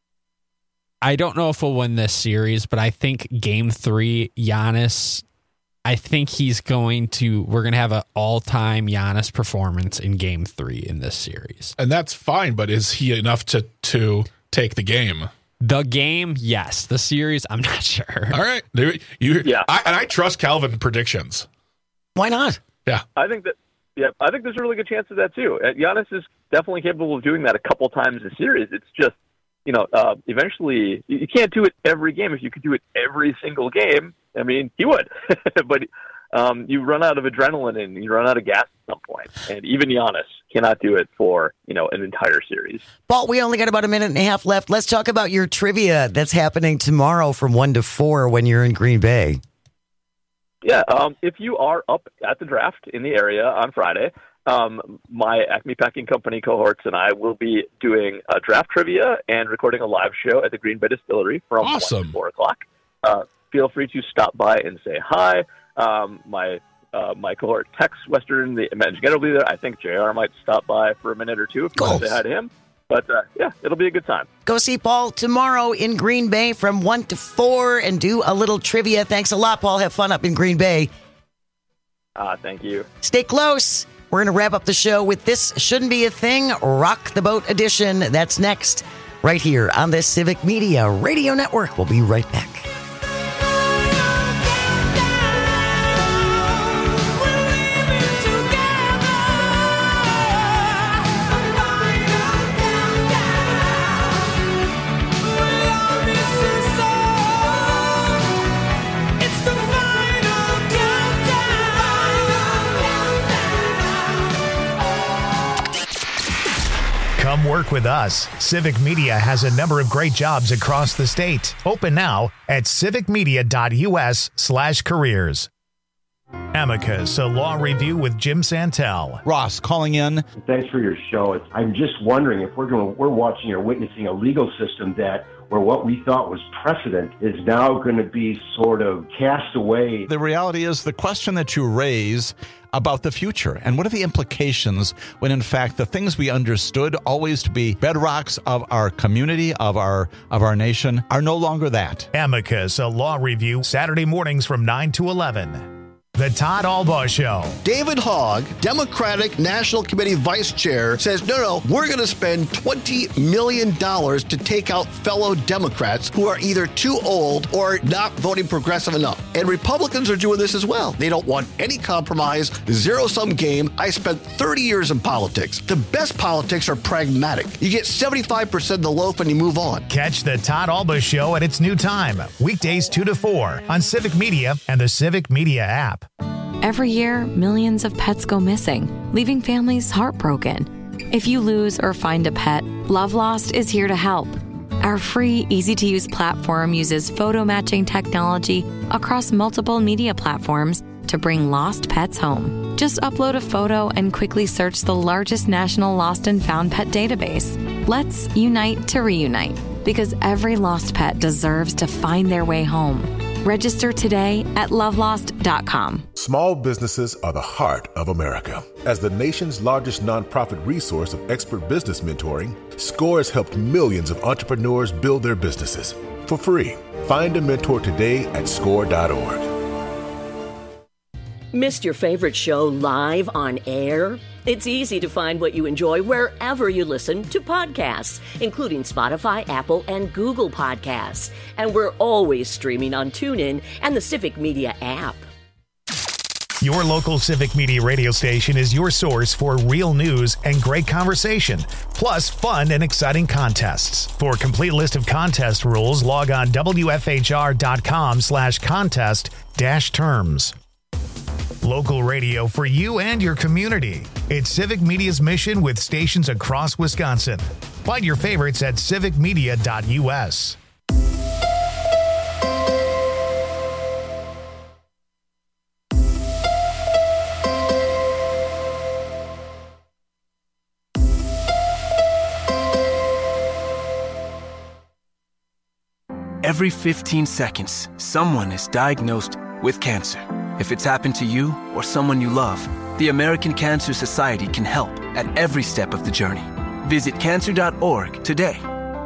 I don't know if we'll win this series, but I think Game 3, Giannis, I think we're going to have an all-time Giannis performance in Game 3 in this series. And that's fine, but is he enough to take the game? The game, yes. The series, I'm not sure. All right. I trust Calvin predictions. Why not? Yeah. I think there's a really good chance of that too. Giannis is definitely capable of doing that a couple times a series. It's just, eventually you can't do it every game. If you could do it every single game, I mean, he would. But you run out of adrenaline and you run out of gas at some point. And even Giannis cannot do it for, an entire series. Paul, we only got about a minute and a half left. Let's talk about your trivia that's happening tomorrow from 1 to 4 when you're in Green Bay. Yeah, if you are up at the draft in the area on Friday, my Acme Packing Company cohorts and I will be doing a draft trivia and recording a live show at the Green Bay Distillery from 1 to 4 o'clock. Feel free to stop by and say hi. My cohort, Tex Western, the managing editor will be there. I think JR might stop by for a minute or two if you want to say hi to him. But, it'll be a good time. Go see Paul tomorrow in Green Bay from 1 to 4 and do a little trivia. Thanks a lot, Paul. Have fun up in Green Bay. Thank you. Stay close. We're going to wrap up the show with This Shouldn't Be a Thing, Rock the Boat edition. That's next, right here on the Civic Media Radio Network. We'll be right back. Come work with us. Civic Media has a number of great jobs across the state. Open now at civicmedia.us/careers. Amicus, a law review with Jim Santel. Ross calling in. Thanks for your show. I'm just wondering if we're watching or witnessing a legal system where what we thought was precedent is now going to be sort of cast away. The reality is the question that you raise about the future and what are the implications when in fact the things we understood always to be bedrocks of our community, of our nation, are no longer that. Amicus, a law review, Saturday mornings from 9 to 11. The Todd Albaugh Show. David Hogg, Democratic National Committee Vice Chair, says, no, we're going to spend $20 million to take out fellow Democrats who are either too old or not voting progressive enough. And Republicans are doing this as well. They don't want any compromise, zero-sum game. I spent 30 years in politics. The best politics are pragmatic. You get 75% of the loaf and you move on. Catch the Todd Albaugh Show at its new time, weekdays 2 to 4 on Civic Media and the Civic Media app. Every year, millions of pets go missing, leaving families heartbroken. If you lose or find a pet, Love Lost is here to help. Our free, easy-to-use platform uses photo matching technology across multiple media platforms to bring lost pets home. Just upload a photo and quickly search the largest national lost and found pet database. Let's unite to reunite, because every lost pet deserves to find their way home. Register today at lovelost.com. Small businesses are the heart of America. As the nation's largest nonprofit resource of expert business mentoring, SCORE has helped millions of entrepreneurs build their businesses for free. Find a mentor today at score.org. Missed your favorite show live on air? It's easy to find what you enjoy wherever you listen to podcasts, including Spotify, Apple, and Google Podcasts. And we're always streaming on TuneIn and the Civic Media app. Your local Civic Media radio station is your source for real news and great conversation, plus fun and exciting contests. For a complete list of contest rules, log on wfhr.com/contest-terms. Local radio for you and your community. It's Civic Media's mission with stations across Wisconsin. Find your favorites at civicmedia.us. Every 15 seconds, someone is diagnosed with cancer. If it's happened to you or someone you love, the American Cancer Society can help at every step of the journey. Visit cancer.org today.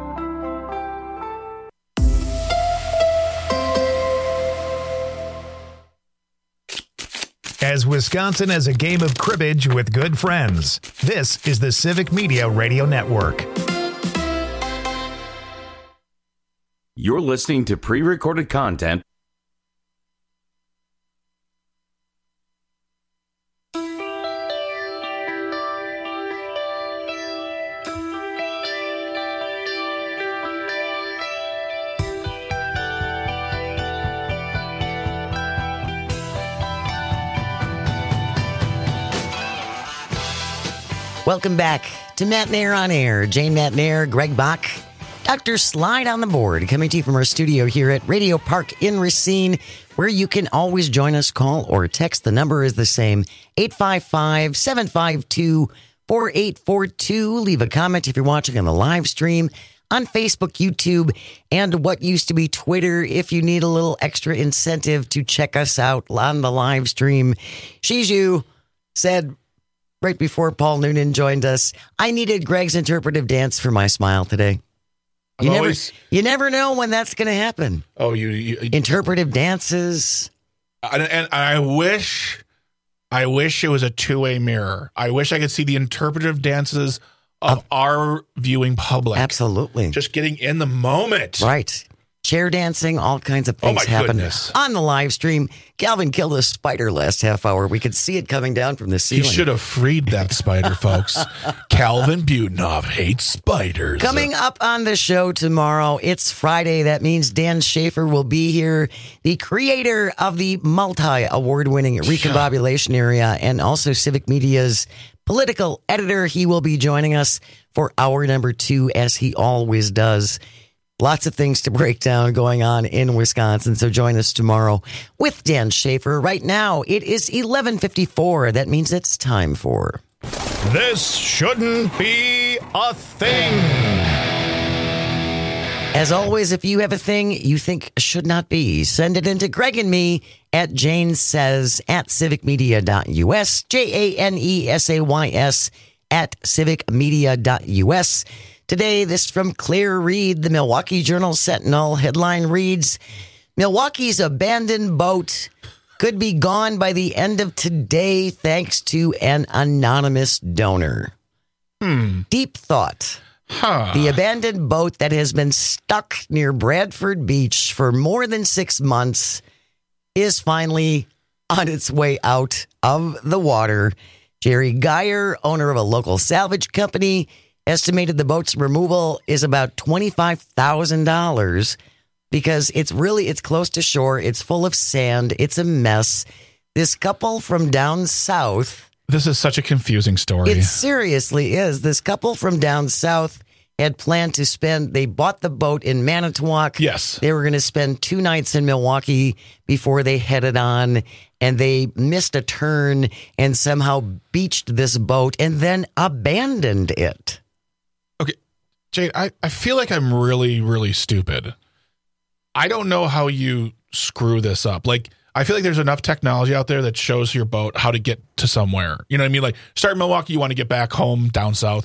As Wisconsin as a game of cribbage with good friends, this is the Civic Media Radio Network. You're listening to pre-recorded content. Welcome back to Matt Nair on Air. Jane Matt Nair, Greg Bach, Dr. Slide on the board, coming to you from our studio here at Radio Park in Racine, where you can always join us, call or text. The number is the same, 855-752-4842. Leave a comment if you're watching on the live stream on Facebook, YouTube, and what used to be Twitter if you need a little extra incentive to check us out on the live stream. Shiju said right before Paul Noonan joined us, I needed Greg's interpretive dance for my smile today. You never know when that's going to happen. Oh, you interpretive dances. And I wish it was a two-way mirror. I wish I could see the interpretive dances of our viewing public. Absolutely. Just getting in the moment. Right. Chair dancing, all kinds of things happen on the live stream. Calvin killed a spider last half hour. We could see it coming down from the ceiling. You should have freed that spider, folks. Calvin Butenhoff hates spiders. Coming up on the show tomorrow, it's Friday. That means Dan Schaefer will be here, the creator of the multi-award-winning Recombobulation Area and also Civic Media's political editor. He will be joining us for hour number 2, as he always does. Lots of things to break down going on in Wisconsin, so join us tomorrow with Dan Schaefer. Right now, it is 11:54. That means it's time for... This shouldn't be a thing. As always, if you have a thing you think should not be, send it into Greg and me at janesays at civicmedia.us, JANESAYS at civicmedia.us. Today, this from Claire Reed, the Milwaukee Journal Sentinel. Headline reads, Milwaukee's abandoned boat could be gone by the end of today thanks to an anonymous donor. Deep thought. The abandoned boat that has been stuck near Bradford Beach for more than 6 months is finally on its way out of the water. Jerry Geyer, owner of a local salvage company, estimated the boat's removal is about $25,000 because it's close to shore. It's full of sand. It's a mess. This couple from down south. This is such a confusing story. It seriously is. This couple from down south had planned to they bought the boat in Manitowoc. Yes. They were going to spend 2 nights in Milwaukee before they headed on, and they missed a turn and somehow beached this boat and then abandoned it. Okay, Jade, I feel like I'm really, really stupid. I don't know how you screw this up. Like, I feel like there's enough technology out there that shows your boat how to get to somewhere. You know what I mean? Like, start in Milwaukee, you want to get back home down south.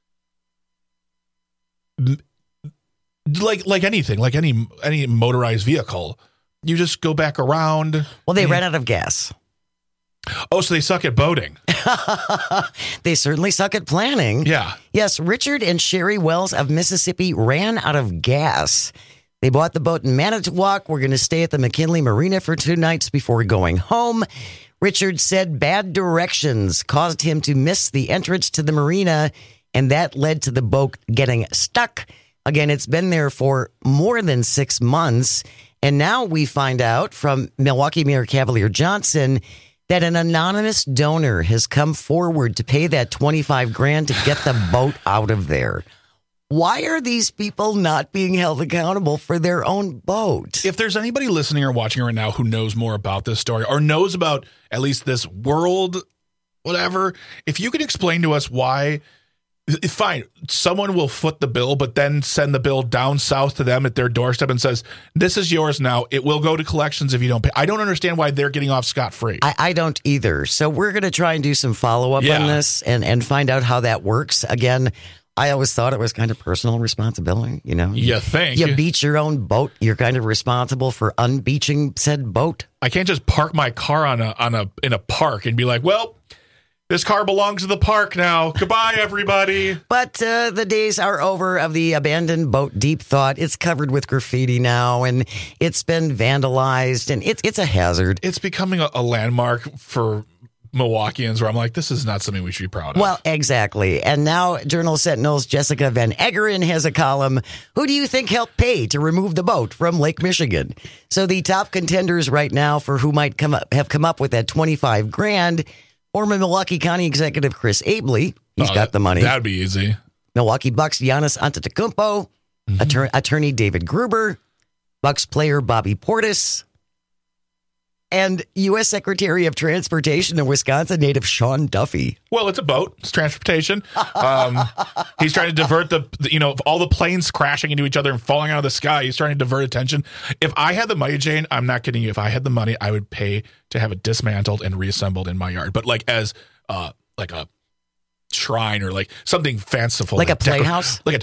Like anything, like any motorized vehicle, you just go back around. Well, they ran out of gas. Oh, so they suck at boating. They certainly suck at planning. Yeah. Yes, Richard and Sherry Wells of Mississippi ran out of gas. They bought the boat in Manitowoc. We're going to stay at the McKinley Marina for 2 nights before going home. Richard said bad directions caused him to miss the entrance to the marina, and that led to the boat getting stuck. Again, it's been there for more than 6 months. And now we find out from Milwaukee Mayor Cavalier Johnson that an anonymous donor has come forward to pay that $25,000 to get the boat out of there. Why are these people not being held accountable for their own boat? If there's anybody listening or watching right now who knows more about this story or knows about at least this world, whatever, if you could explain to us why. Fine, someone will foot the bill, but then send the bill down south to them at their doorstep and says, this is yours now. It will go to collections if you don't pay. I don't understand why they're getting off scot-free. I don't either. So we're going to try and do some follow-up on this and find out how that works. Again, I always thought it was kind of personal responsibility. You know, you think you beach your own boat, you're kind of responsible for unbeaching said boat. I can't just park my car in a park and be like, well, this car belongs to the park now. Goodbye, everybody. But the days are over of the abandoned boat Deep Thought. It's covered with graffiti now, and it's been vandalized, and it's a hazard. It's becoming a landmark for Milwaukeeans where I'm like, this is not something we should be proud of. Well, exactly. And now Journal Sentinel's Jessica Van Eggeren has a column, Who do you think helped pay to remove the boat from Lake Michigan? So the top contenders right now for who might have come up with that $25,000, former Milwaukee County Executive Chris Abley, he's got the money. That'd be easy. Milwaukee Bucks Giannis Antetokounmpo, attorney David Gruber, Bucks player Bobby Portis, and U.S. Secretary of Transportation and Wisconsin native Sean Duffy. Well, it's a boat. It's transportation. He's trying to divert all the planes crashing into each other and falling out of the sky. He's trying to divert attention. If I had the money, Jane, I'm not kidding you. If I had the money, I would pay to have it dismantled and reassembled in my yard. But like as like a shrine or like something fanciful, like a playhouse, like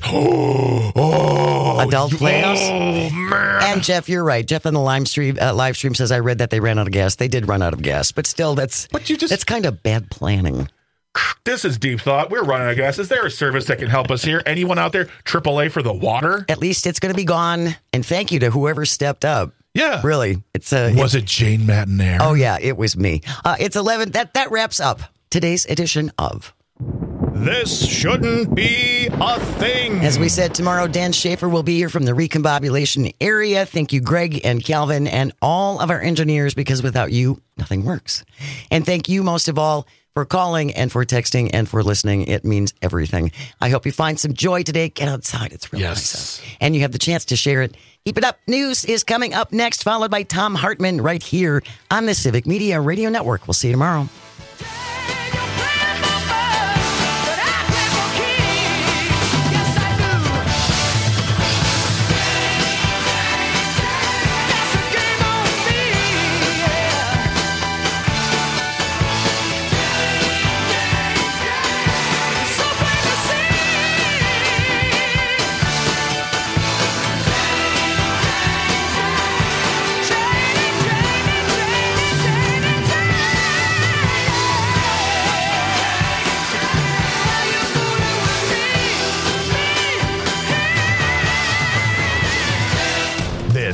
a adult playhouse. Oh man! And Jeff, you're right. Jeff on the live stream says I read that they ran out of gas. They did run out of gas, but still, that's kind of bad planning. This is Deep Thought. We're running out of gas. Is there a service that can help us here? Anyone out there? AAA for the water? At least it's going to be gone. And thank you to whoever stepped up. Yeah, really. Was it Jane Matinaire? Oh yeah, it was me. It's 11. That wraps up today's edition of. This shouldn't be a thing. As we said, tomorrow, Dan Schaefer will be here from the recombobulation area. Thank you, Greg and Calvin and all of our engineers, because without you, nothing works. And thank you most of all for calling and for texting and for listening. It means everything. I hope you find some joy today. Get outside. It's really nice out. And you have the chance to share it. Keep it up. News is coming up next, followed by Tom Hartman right here on the Civic Media Radio Network. We'll see you tomorrow.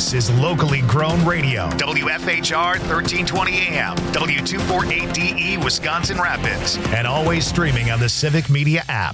This is locally grown radio. WFHR 1320 AM, W248DE Wisconsin Rapids, and always streaming on the Civic Media app.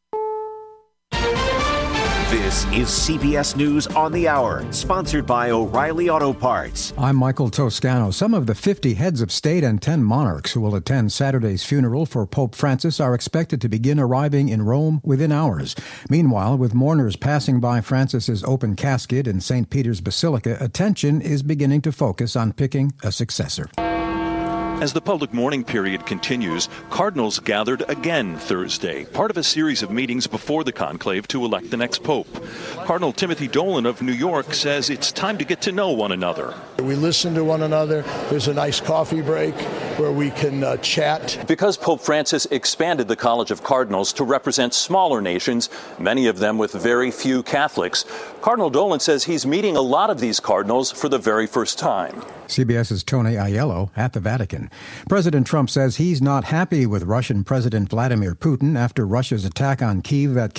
This is CBS News on the Hour, sponsored by O'Reilly Auto Parts. I'm Michael Toscano. Some of the 50 heads of state and 10 monarchs who will attend Saturday's funeral for Pope Francis are expected to begin arriving in Rome within hours. Meanwhile, with mourners passing by Francis's open casket in St. Peter's Basilica, attention is beginning to focus on picking a successor. As the public mourning period continues, cardinals gathered again Thursday, part of a series of meetings before the conclave to elect the next pope. Cardinal Timothy Dolan of New York says it's time to get to know one another. We listen to one another. There's a nice coffee break where we can chat. Because Pope Francis expanded the College of Cardinals to represent smaller nations, many of them with very few Catholics, Cardinal Dolan says he's meeting a lot of these cardinals for the very first time. CBS's Tony Aiello at the Vatican. President Trump says he's not happy with Russian President Vladimir Putin after Russia's attack on Kyiv that